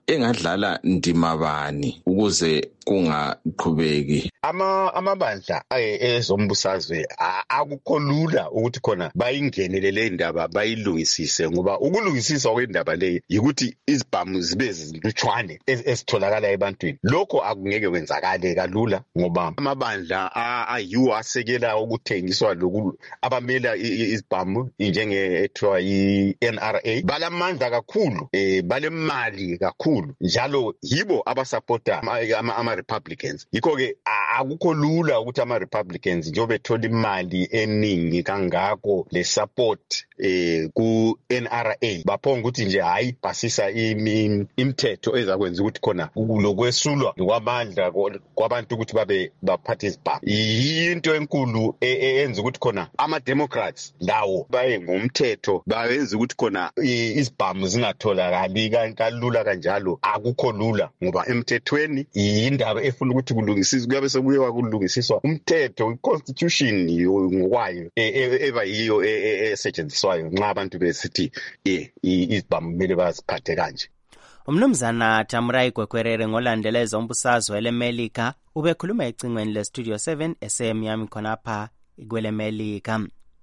engadlala ndima bani ukuze kungaqhubeki? Amabandla ezombusazwe akukho lula ukuthi khona bayingenele le ndaba bayilungisise, ngoba ukulungisiswa kwendaba le yikuthi izibhamu zibe zilutshwane esitholakala ebantwini. Lokho akungeke kwenzakale kalula, ngoba amabandla ayiwo asekela ukuthengiswa abamela izibhamu ethiwa yi-NRA balamandla kakhulu, balemali kakhulu, njalo yibo abasupporta ama-Republicans. Yikho-ke akukho lula ukuthi ama-Republicans njengoba bethola imali eningi kangako le support ku-NRA baphonga ukuthi nje hayi basisa imithetho ezakwenza ukuthi khona lokwesulwa kwamandla kwabantu ukuthi baphathe izibhamu. Yinto enkulu eyenza ukuthi khona ama-Democrats lawo baye ngomthetho bayenza ukuthi khona izibhamu zingatholakali kalula kanjalo. Akukho lula ngoba emthethweni indaba efuna ukuthi kulungisiswe, kuyabe sekuyiwa kulungisiswa umthetho, i-constitution ngokwayo eba yiyo esetshenziswayo nxa abantu besithi izibhamu kumele baziphathe kanje. Umnumzana Thamrai Gwekwerere ngolandela ezombusazwe elemelika ubekhuluma ecingweni lestudio 7 esemnyami khonapha kwelemelika.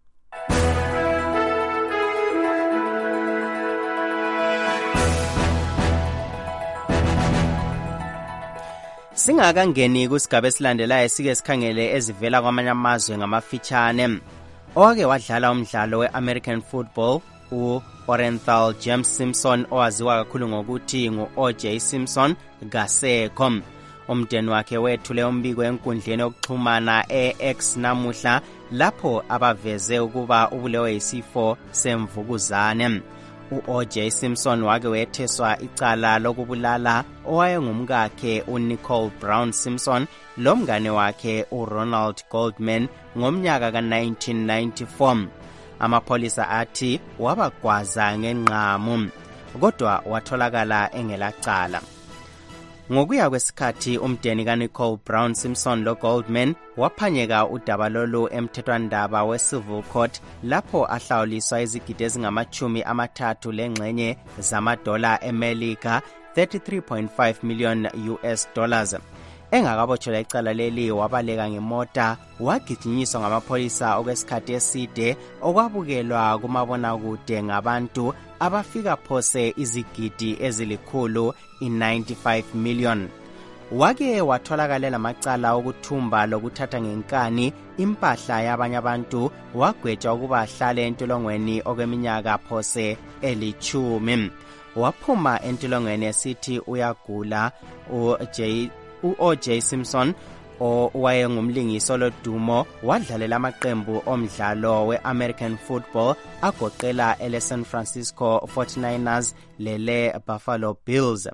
Singakangeni kusigaba esilandelayo sike sikhangele ezivela kwamanye amazwe ngamafitshane. Owake wadlala umdlalo we-American football u-Orenthal James Simpson owaziwa kakhulu ngokuthi ngu-O.J. Simpson kasekho. Umndeni wakhe wethule umbiko enkundleni yokuxhumana e-X namuhla lapho abaveze ukuba ubulewe yisifo semvukuzane. U-O.J. Simpson wake wetheswa icala lokubulala owayengumkakhe uNicole Brown Simpson lomngane wakhe uRonald Goldman ngomnyaka ka-1994. Amapholisa athi wabagwaza ngenqamu kodwa watholakala engelacala. Ngokuya kwesikhathi umndeni kaNicole Brown Simpson loGoldman waphanyeka udaba lolu emthethwandaba we-Civil Court lapho ahlawuliswa izigidi ezingama-30 lengxenye zamadola eMelika, $33.5 million. Engakabotshelwa icala leli wabaleka ngemota wagijinyiswa ngamapholisa okwesikhathi eside okwabukelwa kumabonakude ngabantu abafika phose izigidi ezili-195 million. Wake watholakala lamacala okuthumba lokuthatha ngenkani impahla yabanye abantu wagwetshwa ukuba ahlale entolongweni okweminyaka phose eli-10. Waphuma entolongweni esithi uyagula. U-O.J. Simpson owayengumlingisi lodumo wadlalela amaqembu omdlalo we-American football agoqela ele-San Francisco 49ers lele-Buffalo Bills.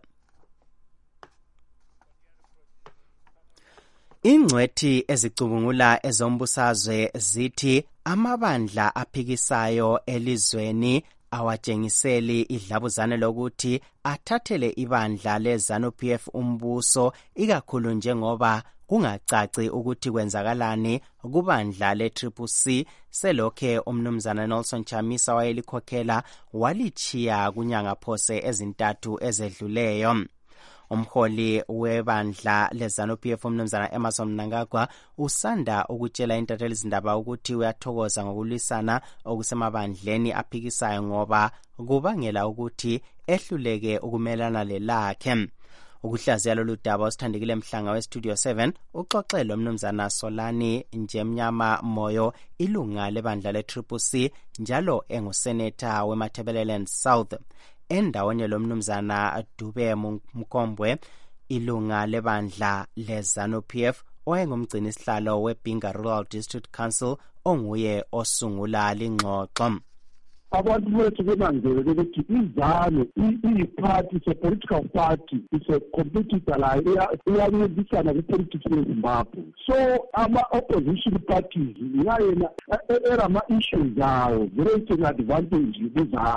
Ingcwethi ezicubungula ezombusazwe zithi amabandla aphikisayo elizweni awatshengiseli idlabuzane lokuthi athathele ibandla leZANU-PF umbuso, ikakhulu njengoba kungacaci ukuthi kwenzakalani kubandla le-CCC selokhe umnumzana Nelson Chamisa wayelikhokhela walichiya kunyanga phose ezintathu ezedluleyo. Umholi webandla leZANU-PF umnumzana Emmerson Mnangagwa usanda ukutshela intatheli izindaba ukuthi uyathokoza ngokulwisana okusemabandleni aphikisayo ngoba kubangela ukuthi ehluleke ukumelana lelakhe. Ukuhlaziya lolu daba usithandekile Mhlanga westudio 7 uxoxele umnumzana Solani Njemnyama Moyo, ilunga lebandla le-CCC njalo enguseneta weMatabeleland South. Endaweni lomnumzana Dube Mkombwe, ilunga lebandla leZANU-PF owayengumgcini isihlalo weBinga Rural District Council onguye osungula lingxoxo. Abantu bethu benanzele ukuthi iZANU iyi-party, is a political party, is a competitor la iyancedisana ku-politics eZimbabwe. So ama-opposition parties yayena erama-issues zawo zireting advantage kwiZANU.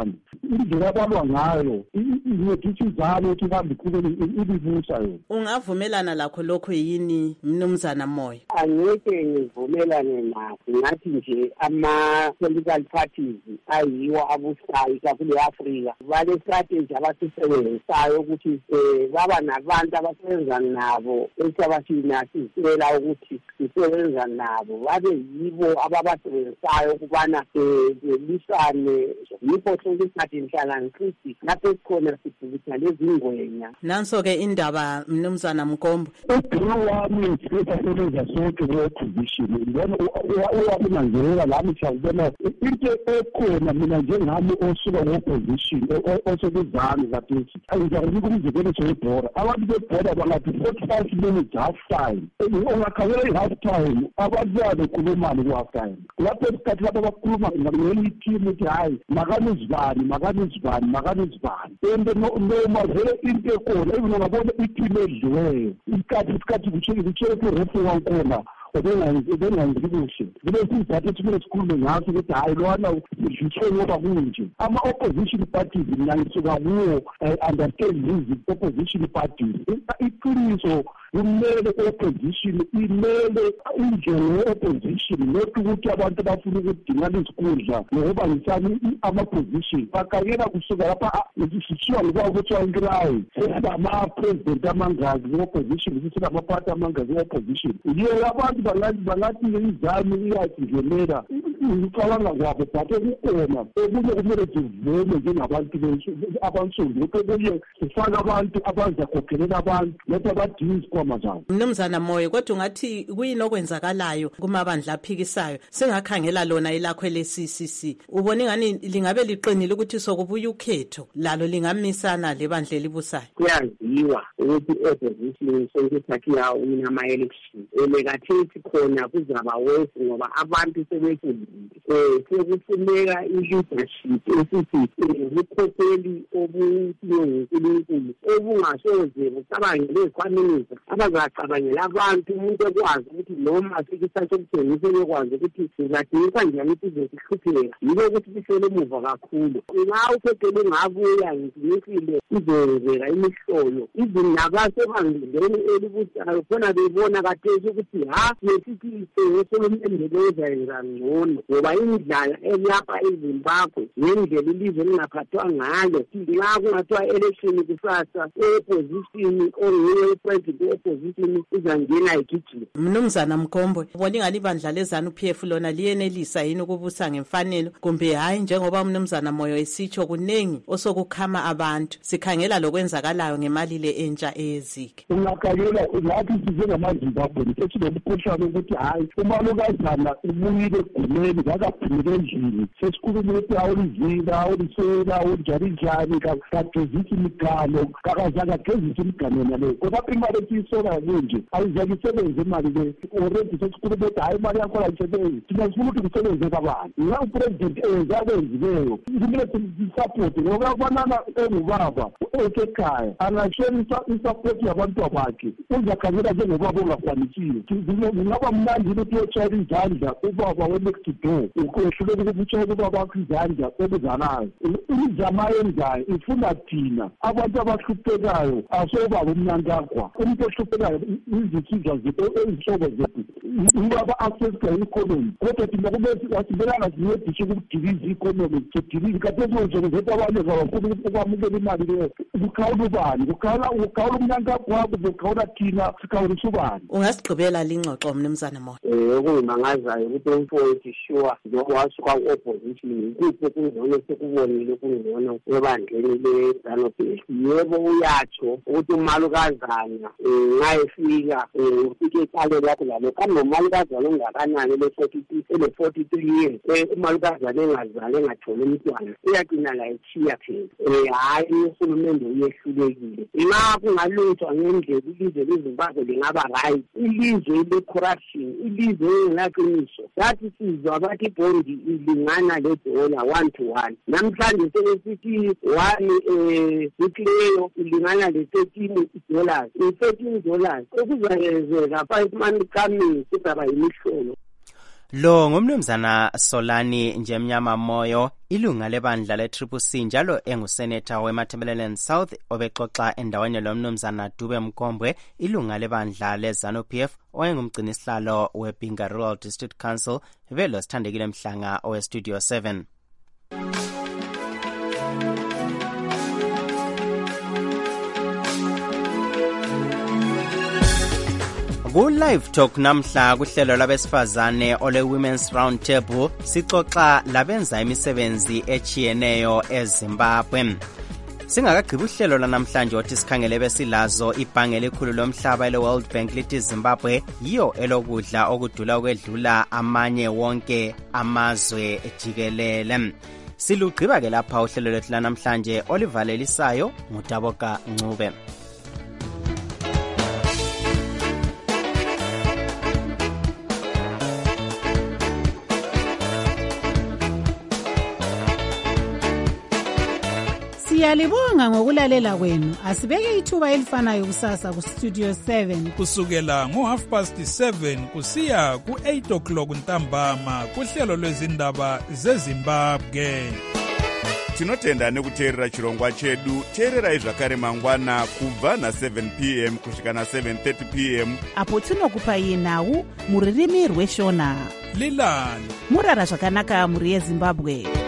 indlela abalwa ngayo izithi zabo ukuthi kambe iqhubeke ibibusa yona. Ungavumelana lakho lokho yini Mnumzana Moyo? Angeke ngivumelane nakho. Ngathi nje ama-political parties ayiwo abusayo kakhulu e-Afrika bale strategy abasisebenzisayo ukuthi baba nabantu abasebenza nabo esabathina sisela ukuthi sisebenza nabo babe yibo ababasebenzisayo ukubana belisane yipho sokuthi inhlala ngithi lapho sikhona sibhukisa lezi ngwenya. Nanso-ke indaba Mnumzana Mkombo. Wami sisebenza sonke kwe-opposition ngibona uyakunanzelela lami siyakubona into ekhona mina njengami osuka kwe-opposition osekuzami kathesi angizakunika umzekelo webhora abantu bebhora bangathi 45 minutes half time ungakhangela i-half time abantu babekhulumani ku-half time lapho esikhathi lapho bakhuluma ngenye iteam ukuthi hayi makanizibani and noma vele into ekhona even ungabona iteam edliweyo isikhathi kutshelwe kurefu wankona ubenganzi kuhle kulesi isizathu esimele sikhulume ngaso ukuthi hayi lwana udliswe ngoba kunje ama-opposition parties mina ngisuka kuwo understand these opposition parties iqiniso kumele opposition imele indlela ye-opposition lokhu ukuthi abantu bafuna ukudingana izikundla nokuba ngisani ama-position bakayela kusuka lapha sishiwa ngoba kuthiwa inkirayi sesingama-president amangazi e-opposition sesingama-party amangazi e-opposition yiyo abantu bangathi izami iyasingenela ukucabanga kwabo but kukhona okunye kumele sivume njengabantu abansundu lokhu okunye sifake abantu abazakhokhelela abantu lapho abadinga izikhwama zabo. Mnumzana Moyo, kodwa ungathi kuyini okwenzakalayo kumabandla aphikisayo singakhangela lona ilakho le-CCC ubona ingani lingabe liqinile ukuthi sokubuya ukhetho lalo lingamisana lebandla elibusayo? Kuyaziwa ukuthi i-opposition sokuthi yawina ama-election elekathethi khona kuzaba wesi ngoba abantu sebefundile sekufuneka i-leadership esithi ubukhokheli obuNkulunkulu obungasoze bucabangele ezikhwameni abazacabangela abantu umuntu ekwazi ukuthi noma sikisathe ukuthengisa ekwazi ukuthi sizadingisa njani ukuthi zesihlupheka yilo ukuthi sihlele emuva kakhulu nxa ukhokheli engabuya ngizimisile izenzeka imihlolo izinabasebandleni elibusayo khona bebona kathesi ukuthi yesithi uHulumende lozayenza ngcono ngoba indlala elapha eZimbabwe ngendlela ilizwe lingaphathwa ngayo nxa kungathiwa election kusasa opposition ongiwe president opposition izangena igijima. Mnumzana Mkombo, ubona ingani ibandla leZANU-PF lona liyenelisa yini ukubusa ngemfanelo kumbe hayi njengoba Mnumzana Moyo esitsho kunengi osokukhama abantu sikhangela lokwenzakalayo ngemali le entsha eyezike? Ungakhangela lathi njengamaZimbabwe sesilomkhuhlane ukuthi hayi umalukazana ubuyile egumeni kakaphumile endlini sesikhuluma ukuthi awulivila awulisela awunjaninjani kagezisa imigano kakazange agezisa imigano naleyo kodwa imali esiyisola kunje ayizake isebenze imali le already sesikhuluma ukuthi hayi imali yakho ayisebenzi thina sifuna ukuthi kusebenze kabantu nga upresident ezakwenzileyo kumele sisapoti ngoba kufanana engubaba esekhaya angashona isapoti yabantu bakhe uzakhangela njengobaba ongakwanisiyo kungaba mnandi ukuthi uyotshayela izandla ubaba we-next door ukwehluleka ukuthi utshayela ubaba wakho izandla obuzanayo imizama yenzayo ifuna thina abantu abahluphekayo asobaba umnankagwa umuntu ohluphekayo izinsizwa zethu ezihlobo zethu ubaba affecta i-economy kodwa thina kumele asibelanga sincedishe ukudiliza i-economy sidilize kathezonjeko zethu abanye kabafuna ukwamukela imali leyo kukhawula ubani kukhawula umnankagwa wakho kukhawula thina sikhawulisa ubani. Ungasigqibela lingxoxo Mnumzana Moyo? Okuyimangazayo ukuthi umfowethu sure njengoba wasuka ku-opposition ikuphi kungcono sekubonile kungcono ebandleni leZANU-PF. Yebo uyatsho ukuthi umalukazana nxa efika ufike eqale lakho lalo kambe umalukazana ongakanani ele-43 years umalukazana engazali engatholi umntwana uyagcina la etshiya phela hayi uHulumende uyehlulekile nxa kungalungiswa ngendlela ilizwe leZimbabwe lingaba right ilizwe ile-corruption ilizwe engelaqiniso yathi sizwa bathi ibhondi ilingana ledola 1-1 namhlanje sebesithi ikleyo ilingana le$13 $13 okuzayenzeka 5 months coming kuzaba yimihlolo. Lo ngumnumzana Solani Njemnyama Moyo, ilunga lebandla le-CCC njalo enguseneta weMatabeleland South, obexoxa endaweni lomnumzana Dube Mkombwe, ilunga lebandla le-ZANU-PF, owayengumgcinisihlalo weBinga Rural District Council, velo Sithandekile Mhlanga owe-Studio 7. Ku-Live Talk namhla kuhlelo labesifazane ole Women's Round Table sixoxa labenza imisebenzi echiyeneyo eZimbabwe. Singakagqibi uhlelo lanamhlanje othi sikhangele besilazo ibhange elikhulu lomhlaba ele-World Bank lithi Zimbabwe yiyo elokudla okudula ukwedlula amanye wonke amazwe jikelele. Silugqiba-ke lapha uhlelo lwethu lanamhlanje olivalelisayo nguTaboka Ncube. Siyalibonga ngokulalela kwenu. Asibeke ithuba elifanayo kusasa ku Studio 7 kusukela ngo7:30 kusiya ku8 ntambama kuhlelo lwezindaba zeZimbabwe. Tinotenda nekuteerera chirongwa chedu. Teererai zvakare mangwana kubva na7 p.m. kusvika na7:30 p.m. apo tinokupai nhau muririmi rweshona. Lilani murara zvakanaka muri yeZimbabwe.